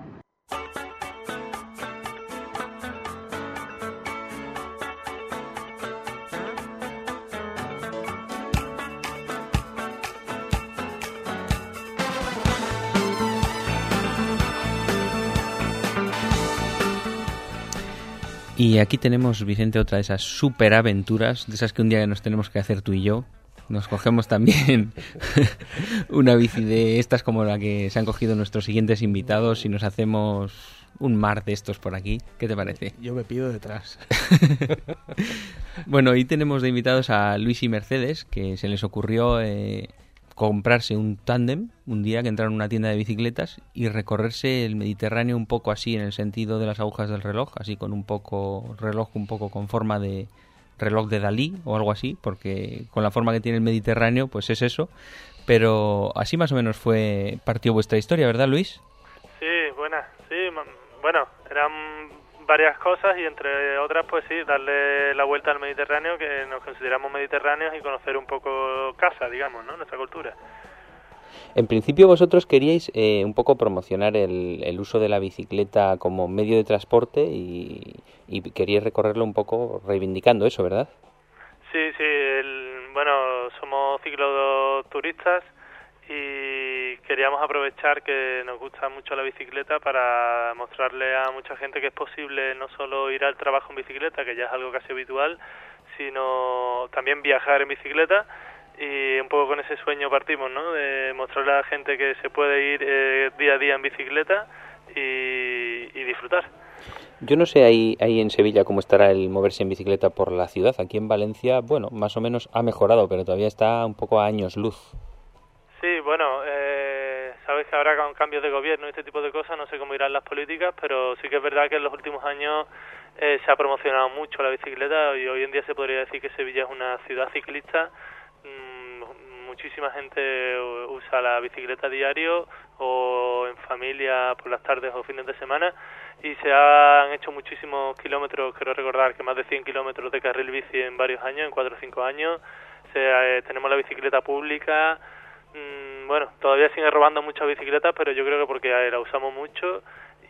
Y aquí tenemos, Vicente, otra de esas superaventuras, de esas que un día nos tenemos que hacer tú y yo. Nos cogemos también una bici de estas como la que se han cogido nuestros siguientes invitados y nos hacemos un mar de estos por aquí. ¿Qué te parece? Yo me pido detrás. Bueno, hoy tenemos de invitados a Luis y Mercedes, que se les ocurrió comprarse un tándem un día, que entraron a una tienda de bicicletas y recorrerse el Mediterráneo un poco así en el sentido de las agujas del reloj, así con un poco reloj un poco con forma de reloj de Dalí o algo así, porque con la forma que tiene el Mediterráneo pues es eso, pero así más o menos partió vuestra historia, ¿verdad, Luis? Sí, buena, sí, bueno, eran varias cosas y entre otras pues sí, darle la vuelta al Mediterráneo, que nos consideramos mediterráneos, y conocer un poco casa, digamos, ¿no? Nuestra cultura. En principio vosotros queríais un poco promocionar el uso de la bicicleta como medio de transporte y queríais recorrerlo un poco reivindicando eso, ¿verdad? Sí, bueno, somos cicloturistas y queríamos aprovechar que nos gusta mucho la bicicleta para mostrarle a mucha gente que es posible no solo ir al trabajo en bicicleta, que ya es algo casi habitual, sino también viajar en bicicleta, y un poco con ese sueño partimos, ¿no? De mostrarle a la gente que se puede ir día a día en bicicleta y disfrutar. Yo no sé ahí en Sevilla cómo estará el moverse en bicicleta por la ciudad. Aquí en Valencia, bueno, más o menos ha mejorado, pero todavía está un poco a años luz. Sí, bueno, sabes que ahora con cambios de gobierno y este tipo de cosas, no sé cómo irán las políticas, pero sí que es verdad que en los últimos años se ha promocionado mucho la bicicleta y hoy en día se podría decir que Sevilla es una ciudad ciclista. Muchísima gente usa la bicicleta a diario o en familia por las tardes o fines de semana, y se han hecho muchísimos kilómetros, quiero recordar que más de 100 kilómetros de carril bici en varios años, en 4 o 5 años. Tenemos la bicicleta pública. Bueno, todavía siguen robando muchas bicicletas, pero yo creo que porque la usamos mucho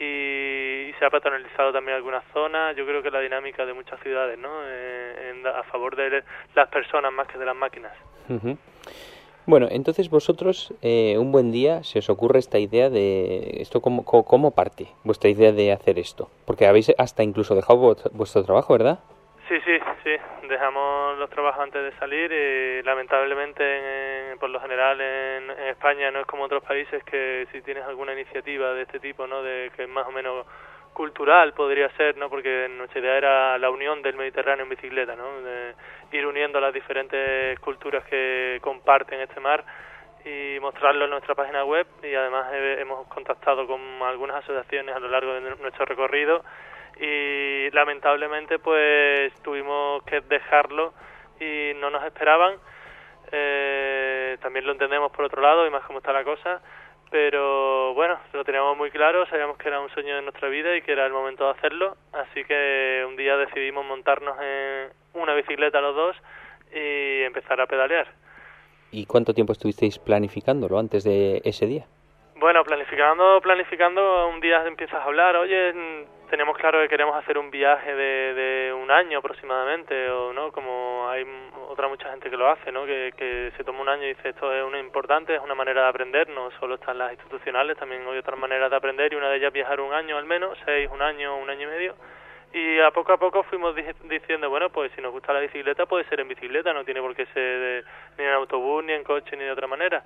y se ha patronalizado también algunas zonas. Yo creo que la dinámica de muchas ciudades, ¿no? A favor de las personas más que de las máquinas. Uh-huh. Bueno, entonces vosotros un buen día se os ocurre esta idea de esto, ¿cómo parte vuestra idea de hacer esto? Porque habéis hasta incluso dejado vuestro trabajo, ¿verdad? Sí, dejamos los trabajos antes de salir y lamentablemente por lo general en España no es como otros países, que si tienes alguna iniciativa de este tipo, ¿no? De que es más o menos cultural podría ser, ¿no? Porque nuestra idea era la unión del Mediterráneo en bicicleta, ¿no? De ir uniendo las diferentes culturas que comparten este mar y mostrarlo en nuestra página web, y además hemos contactado con algunas asociaciones a lo largo de nuestro recorrido y lamentablemente pues tuvimos que dejarlo y no nos esperaban. También lo entendemos por otro lado y más cómo está la cosa, pero bueno, lo teníamos muy claro, sabíamos que era un sueño de nuestra vida y que era el momento de hacerlo, así que un día decidimos montarnos en una bicicleta los dos y empezar a pedalear. ¿Y cuánto tiempo estuvisteis planificándolo antes de ese día? Bueno, planificando, un día empiezas a hablar, oye, tenemos claro que queremos hacer un viaje de un año aproximadamente, o no, como hay mucha gente que lo hace, ¿no? Que se toma un año y dice, esto es una importante, es una manera de aprender, no solo están las institucionales, también hay otras maneras de aprender, y una de ellas viajar un año al menos, 6, un año y medio, y a poco fuimos diciendo, bueno, pues si nos gusta la bicicleta puede ser en bicicleta, no tiene por qué ser ni en autobús, ni en coche, ni de otra manera.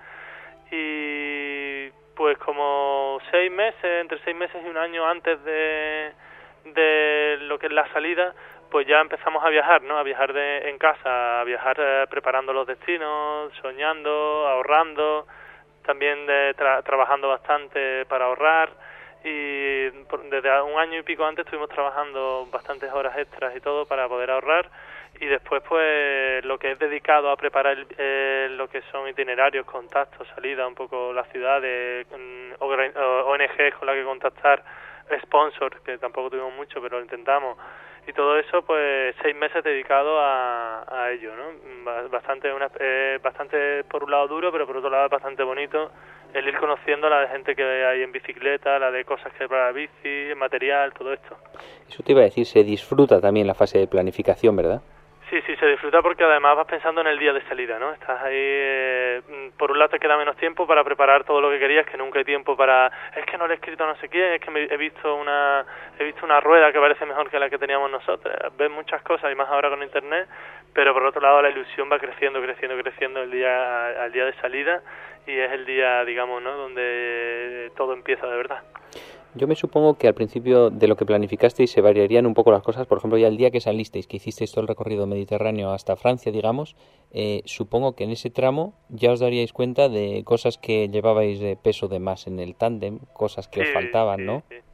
Y pues como 6 meses, entre 6 meses y un año antes de lo que es la salida, pues ya empezamos a viajar, ¿no? A viajar en casa, a viajar preparando los destinos, soñando, ahorrando, también trabajando bastante para ahorrar, y desde un año y pico antes estuvimos trabajando bastantes horas extras y todo para poder ahorrar, y después después pues lo que es dedicado a preparar lo que son itinerarios, contactos, salidas, un poco las ciudades, ONGs con las que contactar, sponsors, que tampoco tuvimos mucho, pero lo intentamos, y todo eso, pues 6 meses dedicados a ello, ¿no? Bastante por un lado duro, pero por otro lado bastante bonito el ir conociendo la de gente que hay en bicicleta, la de cosas que hay para la bici, material, todo esto. Eso te iba a decir, se disfruta también la fase de planificación, ¿verdad? Sí, se disfruta porque además vas pensando en el día de salida, ¿no? Estás ahí, por un lado te queda menos tiempo para preparar todo lo que querías, que nunca hay tiempo para, es que no le he escrito a no sé quién, es que he visto una rueda que parece mejor que la que teníamos nosotros. Ves muchas cosas, y más ahora con internet, pero por otro lado la ilusión va creciendo el día al día de salida, y es el día, digamos, ¿no?, donde todo empieza de verdad. Yo me supongo que al principio de lo que planificasteis se variarían un poco las cosas. Por ejemplo, ya el día que salisteis, que hicisteis todo el recorrido mediterráneo hasta Francia, digamos, supongo que en ese tramo ya os daríais cuenta de cosas que llevabais de peso de más en el tándem, cosas que os faltaban, ¿no? Sí.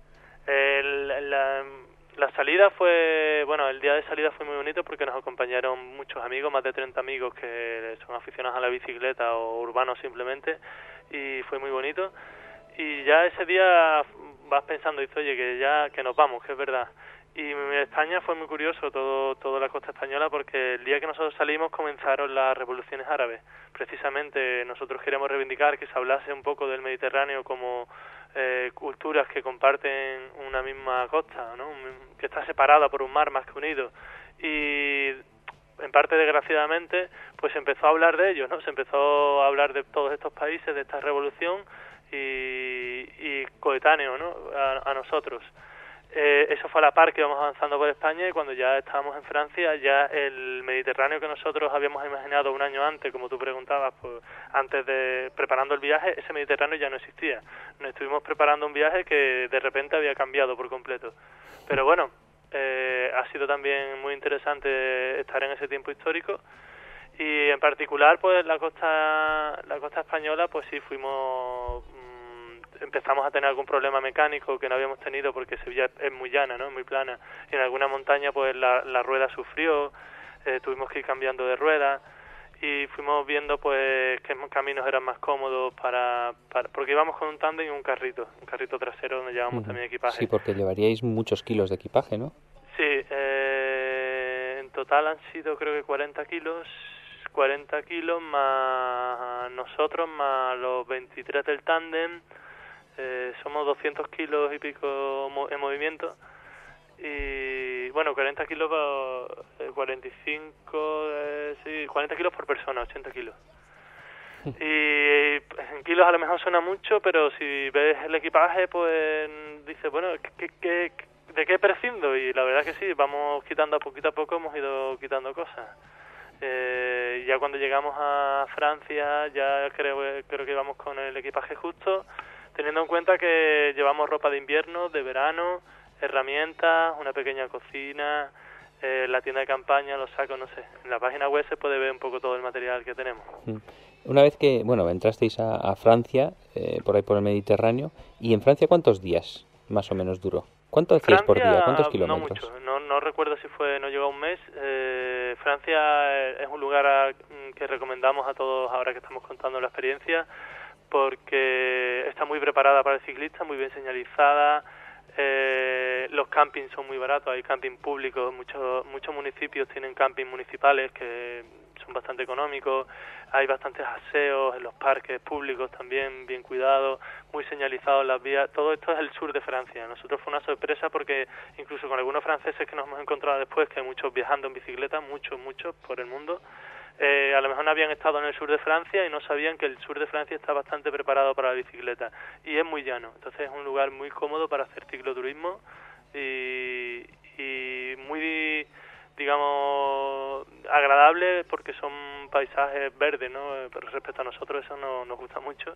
La salida fue, bueno, el día de salida fue muy bonito porque nos acompañaron muchos amigos, más de 30 amigos que son aficionados a la bicicleta o urbanos simplemente, y fue muy bonito. Y ya ese día vas pensando, dices, oye, que nos vamos, que es verdad. Y en España fue muy curioso, toda la costa española, porque el día que nosotros salimos comenzaron las revoluciones árabes. Precisamente nosotros queríamos reivindicar que se hablase un poco del Mediterráneo como culturas que comparten una misma costa, ¿no?, que está separada por un mar más que unido. Y en parte desgraciadamente pues se empezó a hablar de ellos, ¿no? Se empezó a hablar de todos estos países, de esta revolución y coetáneo, ¿no?, a nosotros. Eso fue a la par que íbamos avanzando por España, y cuando ya estábamos en Francia, ya el Mediterráneo que nosotros habíamos imaginado un año antes, como tú preguntabas, pues antes de preparando el viaje, ese Mediterráneo ya no existía. Nos estuvimos preparando un viaje que de repente había cambiado por completo. Pero bueno, ha sido también muy interesante estar en ese tiempo histórico, y en particular pues la costa española, pues sí empezamos a tener algún problema mecánico que no habíamos tenido porque Sevilla es muy llana, ¿no?, muy plana, y en alguna montaña pues la rueda sufrió, tuvimos que ir cambiando de rueda, y fuimos viendo pues qué caminos eran más cómodos porque íbamos con un tándem y un carrito trasero donde llevábamos también equipaje. Sí, porque llevaríais muchos kilos de equipaje, ¿no? Sí, en total han sido creo que 40 kilos más nosotros, más los 23 del tándem. Somos 200 kilos y pico en movimiento, y bueno, 40 kilos, 40 kilos por persona, 80 kilos. Y en kilos a lo mejor suena mucho, pero si ves el equipaje, pues dices, bueno, ¿de qué prescindo? Y la verdad que sí, vamos quitando poquito a poco, hemos ido quitando cosas. Ya cuando llegamos a Francia, ya creo que íbamos con el equipaje justo, teniendo en cuenta que llevamos ropa de invierno, de verano, herramientas, una pequeña cocina, la tienda de campaña, los sacos, no sé. En la página web se puede ver un poco todo el material que tenemos. Una vez que, entrasteis a Francia, por ahí por el Mediterráneo, ¿y en Francia cuántos días más o menos duró? ¿Cuánto hacíais por día? ¿Cuántos kilómetros? No mucho, no recuerdo si no llegó a un mes. Francia es un lugar que recomendamos a todos ahora que estamos contando la experiencia, porque está muy preparada para el ciclista, muy bien señalizada, los campings son muy baratos, hay camping públicos, muchos municipios tienen camping municipales que son bastante económicos, hay bastantes aseos en los parques públicos también, bien cuidados, muy señalizados las vías. Todo esto es el sur de Francia. Nosotros fue una sorpresa porque incluso con algunos franceses que nos hemos encontrado después, que hay muchos viajando en bicicleta, muchos por el mundo, a lo mejor no habían estado en el sur de Francia y no sabían que el sur de Francia está bastante preparado para la bicicleta, y es muy llano, entonces es un lugar muy cómodo para hacer cicloturismo y muy, digamos, agradable porque son paisajes verdes, ¿no? Pero respecto a nosotros eso nos gusta mucho.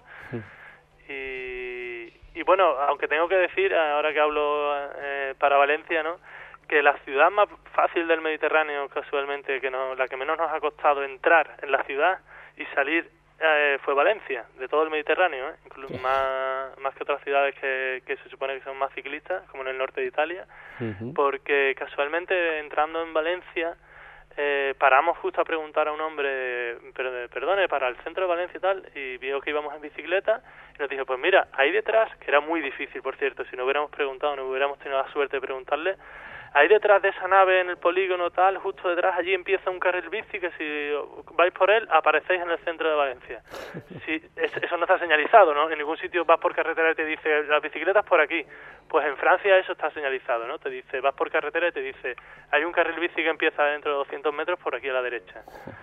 Y bueno, aunque tengo que decir, ahora que hablo para Valencia, ¿no?, que la ciudad más fácil del Mediterráneo, casualmente, la que menos nos ha costado entrar en la ciudad y salir, fue Valencia, de todo el Mediterráneo, incluso más que otras ciudades que se supone que son más ciclistas, como en el norte de Italia, porque casualmente entrando en Valencia paramos justo a preguntar a un hombre, perdone, para el centro de Valencia y tal, y vio que íbamos en bicicleta, y nos dijo, pues mira, ahí detrás, que era muy difícil, por cierto, si no hubiéramos preguntado, no hubiéramos tenido la suerte de preguntarle, ahí detrás de esa nave en el polígono tal, justo detrás, allí empieza un carril bici que si vais por él, aparecéis en el centro de Valencia. Sí, eso no está señalizado, ¿no? En ningún sitio vas por carretera y te dice, las bicicletas por aquí. Pues en Francia eso está señalizado, ¿no? Te dice, vas por carretera y te dice, hay un carril bici que empieza dentro de 200 metros por aquí a la derecha.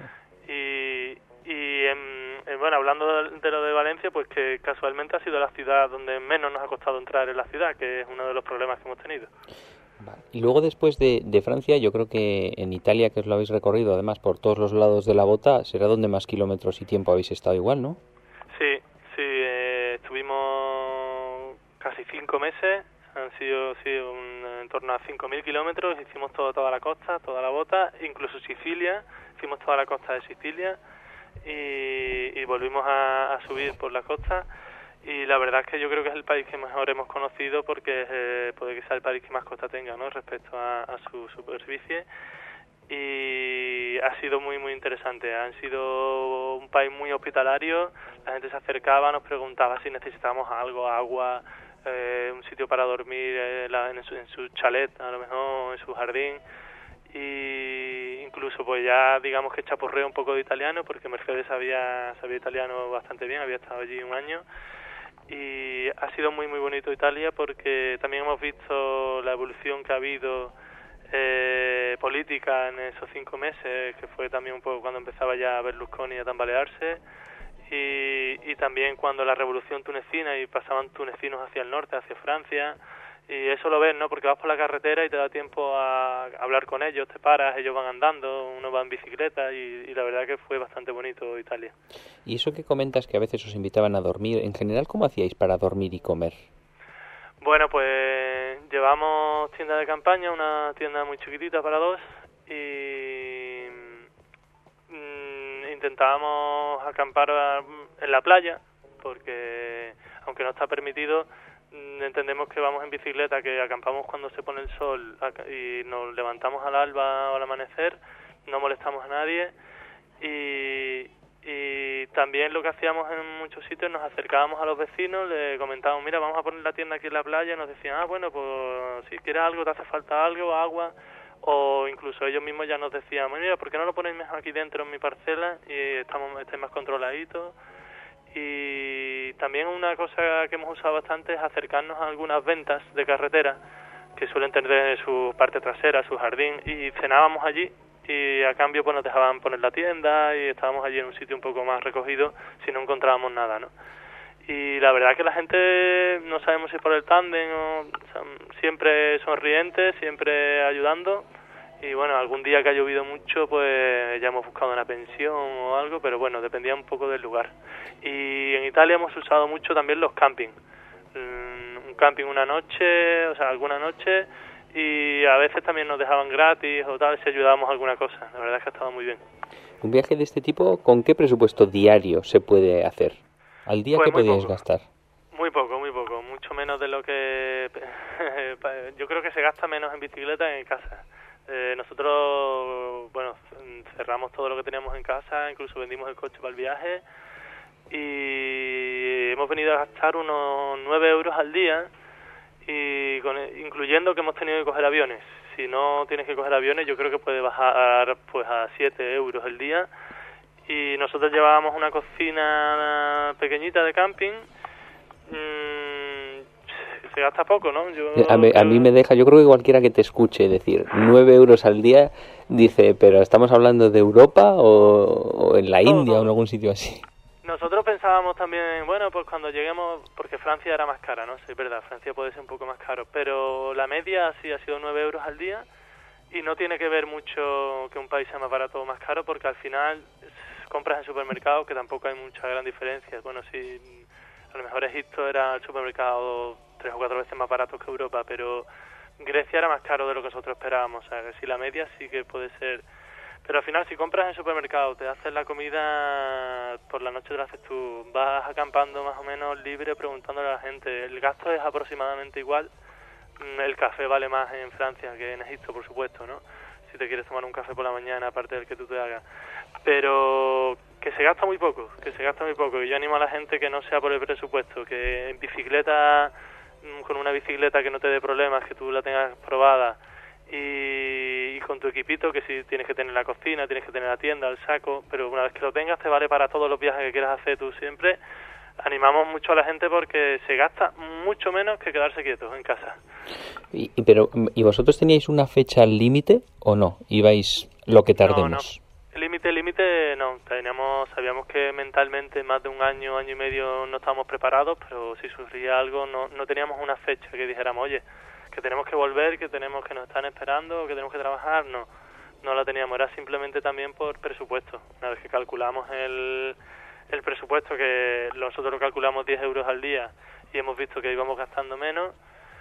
Bueno, hablando de lo de Valencia, pues que casualmente ha sido la ciudad donde menos nos ha costado entrar en la ciudad, que es uno de los problemas que hemos tenido. Y luego después de Francia, yo creo que en Italia, que os lo habéis recorrido además por todos los lados de la bota, será donde más kilómetros y tiempo habéis estado igual, ¿no? Sí, estuvimos casi 5 meses, han sido en torno a 5.000 kilómetros, hicimos toda la costa, toda la bota, incluso Sicilia, hicimos toda la costa de Sicilia y volvimos a subir por la costa. Y la verdad es que yo creo que es el país que mejor hemos conocido porque puede que sea el país que más costa tenga, ¿no? Respecto a su superficie. Y ha sido muy muy interesante. Han sido un país muy hospitalario. La gente se acercaba, nos preguntaba si necesitábamos algo, agua, un sitio para dormir en su chalet, a lo mejor en su jardín. Y incluso pues ya digamos que chapurreo un poco de italiano porque Mercedes sabía italiano bastante bien, había estado allí un año. Y ha sido muy muy bonito Italia porque también hemos visto la evolución que ha habido política en esos 5 meses, que fue también un poco cuando empezaba ya Berlusconi a tambalearse, y también cuando la revolución tunecina y pasaban tunecinos hacia el norte, hacia Francia, y eso lo ves, ¿no? Porque vas por la carretera y te da tiempo a hablar con ellos, te paras, ellos van andando, uno va en bicicleta y la verdad que fue bastante bonito Italia. Y eso que comentas que a veces os invitaban a dormir, en general, ¿cómo hacíais para dormir y comer? Bueno, pues llevamos tienda de campaña, una tienda muy chiquitita para dos y intentábamos acampar en la playa porque aunque no está permitido, entendemos que vamos en bicicleta, que acampamos cuando se pone el sol y nos levantamos al alba o al amanecer, no molestamos a nadie y también lo que hacíamos en muchos sitios, nos acercábamos a los vecinos, le comentábamos, mira, vamos a poner la tienda aquí en la playa, y nos decían, bueno, pues si quieres algo, te hace falta algo, agua, o incluso ellos mismos ya nos decían, mira, ¿por qué no lo ponéis mejor aquí dentro en mi parcela y estáis más controladitos? Y también una cosa que hemos usado bastante es acercarnos a algunas ventas de carretera que suelen tener su parte trasera, su jardín, y cenábamos allí y a cambio pues nos dejaban poner la tienda y estábamos allí en un sitio un poco más recogido si no encontrábamos nada, ¿no? Y la verdad que la gente, no sabemos si por el tándem o sea, siempre sonriente, siempre ayudando. Y bueno, algún día que ha llovido mucho, pues ya hemos buscado una pensión o algo, pero bueno, dependía un poco del lugar. Y en Italia hemos usado mucho también los camping. Un camping una noche, o sea, alguna noche, y a veces también nos dejaban gratis o tal, si ayudábamos a alguna cosa. La verdad es que ha estado muy bien. Un viaje de este tipo, ¿con qué presupuesto diario se puede hacer? ¿Al día qué podíais gastar? Muy poco, mucho menos de lo que... Yo creo que se gasta menos en bicicleta que en casa. Nosotros, bueno, cerramos todo lo que teníamos en casa, incluso vendimos el coche para el viaje y hemos venido a gastar unos 9 euros al día, y incluyendo que hemos tenido que coger aviones. Si no tienes que coger aviones, yo creo que puede bajar pues a 7 euros el día. Y nosotros llevábamos una cocina pequeñita de camping. Se gasta poco, ¿no? A mí me deja, yo creo que cualquiera que te escuche decir 9 euros al día, dice, pero ¿estamos hablando de Europa o en la India o en algún sitio así? Nosotros pensábamos también, bueno, pues cuando lleguemos, porque Francia era más cara, ¿no? Sí, es verdad, Francia puede ser un poco más caro, pero la media sí ha sido 9 euros al día, y no tiene que ver mucho que un país sea más barato o más caro, porque al final compras en supermercados, que tampoco hay mucha gran diferencia. Bueno, sí, a lo mejor Egipto era el supermercado 3 o 4 veces más barato que Europa, pero Grecia era más caro de lo que nosotros esperábamos. O sea, que si la media sí que puede ser. Pero al final, si compras en supermercado, te haces la comida, por la noche te la haces tú, vas acampando más o menos libre preguntándole a la gente. El gasto es aproximadamente igual. El café vale más en Francia que en Egipto, por supuesto, ¿no? si te quieres tomar un café por la mañana, aparte del que tú te hagas. Pero que se gasta muy poco, y yo animo a la gente que no sea por el presupuesto, que en bicicleta, con una bicicleta que no te dé problemas, que tú la tengas probada, y con tu equipito, que si tienes que tener la cocina, tienes que tener la tienda, el saco, pero una vez que lo tengas te vale para todos los viajes que quieras hacer tú siempre. Animamos mucho a la gente porque se gasta mucho menos que quedarse quietos en casa. ¿Y vosotros teníais una fecha límite o no? ¿Ibais lo que tardemos? No. Límite no. Sabíamos que mentalmente más de un año, año y medio no estábamos preparados, pero si surgía algo no teníamos una fecha que dijéramos, oye, que tenemos que volver, que nos están esperando, que tenemos que trabajar. No la teníamos, era simplemente también por presupuesto. Una vez que calculamos el presupuesto, que nosotros lo calculamos 10 euros al día y hemos visto que íbamos gastando menos,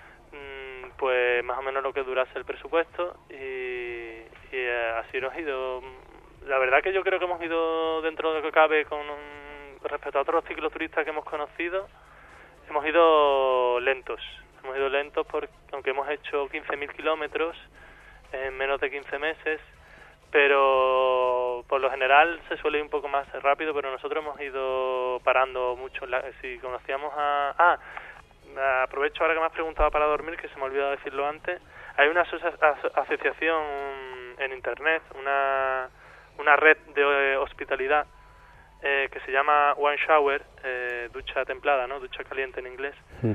pues más o menos lo que durase el presupuesto y así nos ha ido. La verdad que yo creo que hemos ido, dentro de lo que cabe, respecto a otros cicloturistas que hemos conocido, hemos ido lentos porque aunque hemos hecho 15.000 kilómetros en menos de 15 meses, pero por lo general se suele ir un poco más rápido, pero nosotros hemos ido parando mucho. Si conocíamos aprovecho ahora que me has preguntado para dormir, que se me olvidó decirlo antes, hay una asociación en internet, una red de hospitalidad que se llama One Shower, ducha templada, ¿no? Ducha caliente en inglés,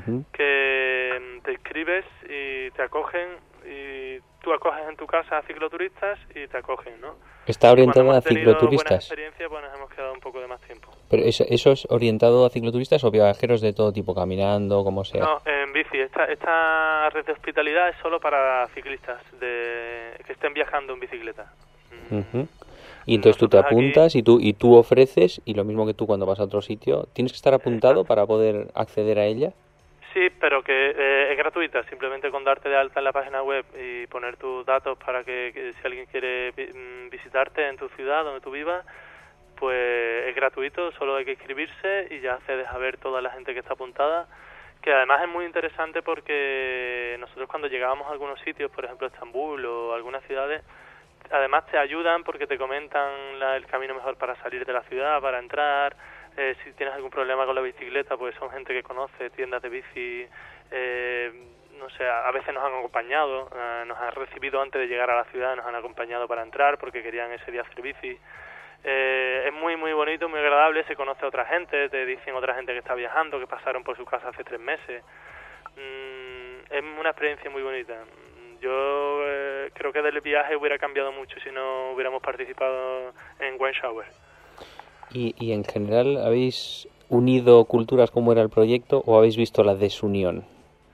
que te inscribes y te acogen, y tú acoges en tu casa a cicloturistas y te acogen, ¿no? ¿Está orientada a cicloturistas? Cuando hemos tenido buena cicloturistas? experiencia, pues nos hemos quedado un poco de más tiempo. ¿Pero eso es orientado a cicloturistas o viajeros de todo tipo, caminando, como sea? No, en bici. Esta red de hospitalidad es solo para ciclistas que estén viajando en bicicleta. Y entonces tú te apuntas y tú ofreces, y lo mismo que tú cuando vas a otro sitio, ¿tienes que estar apuntado para poder acceder a ella? Sí, pero que es gratuita, simplemente con darte de alta en la página web y poner tus datos para que si alguien quiere visitarte en tu ciudad donde tú vivas, pues es gratuito, solo hay que inscribirse y ya accedes a ver toda la gente que está apuntada, que además es muy interesante porque nosotros cuando llegábamos a algunos sitios, por ejemplo Estambul o algunas ciudades, además te ayudan porque te comentan el camino mejor para salir de la ciudad, para entrar. Si tienes algún problema con la bicicleta, pues son gente que conoce tiendas de bici, no sé, a veces nos han acompañado, nos han recibido antes de llegar a la ciudad, nos han acompañado para entrar porque querían ese día hacer bici. Es muy muy bonito, muy agradable, se conoce a otra gente, te dicen otra gente que está viajando, que pasaron por su casa hace 3 meses. Es una experiencia muy bonita. Yo creo que del viaje hubiera cambiado mucho si no hubiéramos participado en One Shower. ¿Y en general habéis unido culturas como era el proyecto o habéis visto la desunión?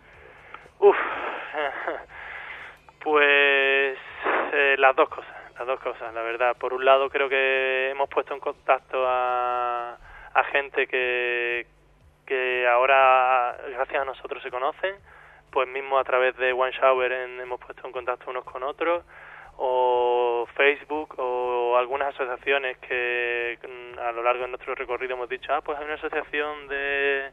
Pues las dos cosas, la verdad. Por un lado creo que hemos puesto en contacto a gente que ahora gracias a nosotros se conocen, pues mismo a través de One Shower hemos puesto en contacto unos con otros, o Facebook o algunas asociaciones que a lo largo de nuestro recorrido hemos dicho, pues hay una asociación de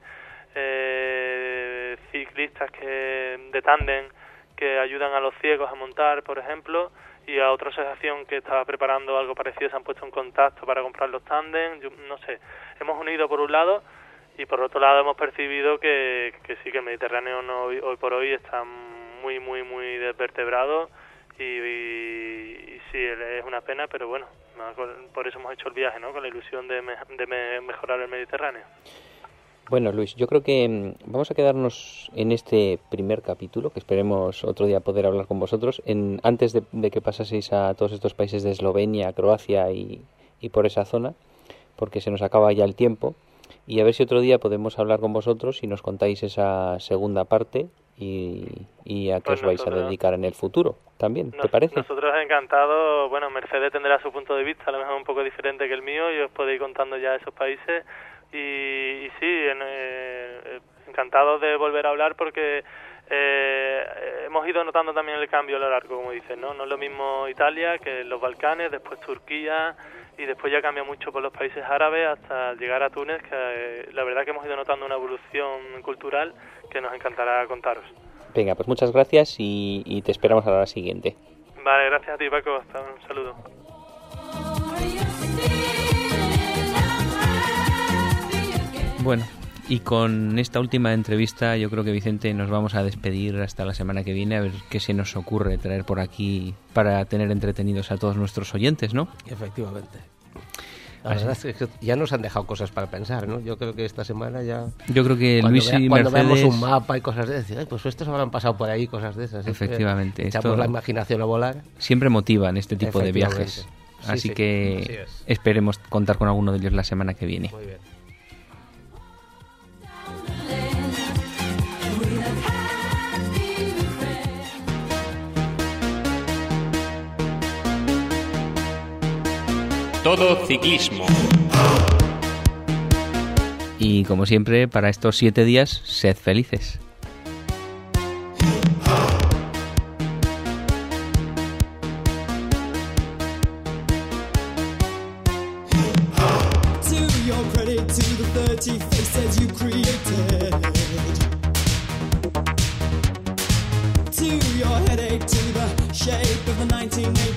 ciclistas de tándem que ayudan a los ciegos a montar, por ejemplo, y a otra asociación que estaba preparando algo parecido se han puesto en contacto para comprar los tándem. No sé, hemos unido por un lado y por otro lado hemos percibido que sí, que el Mediterráneo hoy por hoy está muy muy muy desvertebrado y sí, es una pena, pero bueno, por eso hemos hecho el viaje, ¿no? Con la ilusión de mejorar el Mediterráneo. Bueno, Luis, yo creo que vamos a quedarnos en este primer capítulo, que esperemos otro día poder hablar con vosotros, antes de que pasaseis a todos estos países de Eslovenia, Croacia y por esa zona, porque se nos acaba ya el tiempo, y a ver si otro día podemos hablar con vosotros y nos contáis esa segunda parte y a qué os vais a dedicar en el futuro también, ¿te parece? Nosotros encantados. Bueno, Mercedes tendrá su punto de vista, a lo mejor un poco diferente que el mío, y os podéis ir contando ya esos países. Y sí, encantados de volver a hablar porque hemos ido notando también el cambio a lo largo, como dices, ¿no? No es lo mismo Italia que los Balcanes, después Turquía y después ya cambia mucho por los países árabes hasta llegar a Túnez, que la verdad que hemos ido notando una evolución cultural que nos encantará contaros. Venga, pues muchas gracias y te esperamos a la siguiente. Vale, gracias a ti, Paco. Hasta un saludo. Bueno, y con esta última entrevista yo creo que, Vicente, nos vamos a despedir hasta la semana que viene, a ver qué se nos ocurre traer por aquí para tener entretenidos a todos nuestros oyentes, ¿no? Efectivamente. La verdad es que ya nos han dejado cosas para pensar, ¿no? Yo creo que esta semana ya... Yo creo que Luis y cuando Mercedes... veamos un mapa y cosas de esas, pues estos habrán pasado por ahí, cosas de esas. Efectivamente. Echamos la imaginación a volar. Siempre motivan este tipo de viajes. Sí, así sí, que así es. esperemos contar con alguno de ellos la semana que viene. Muy bien. Todo ciclismo. Y como siempre, para estos 7 días, sed felices. To your credit, to the 30 faces you created. To your headache, to the shape of the 1980.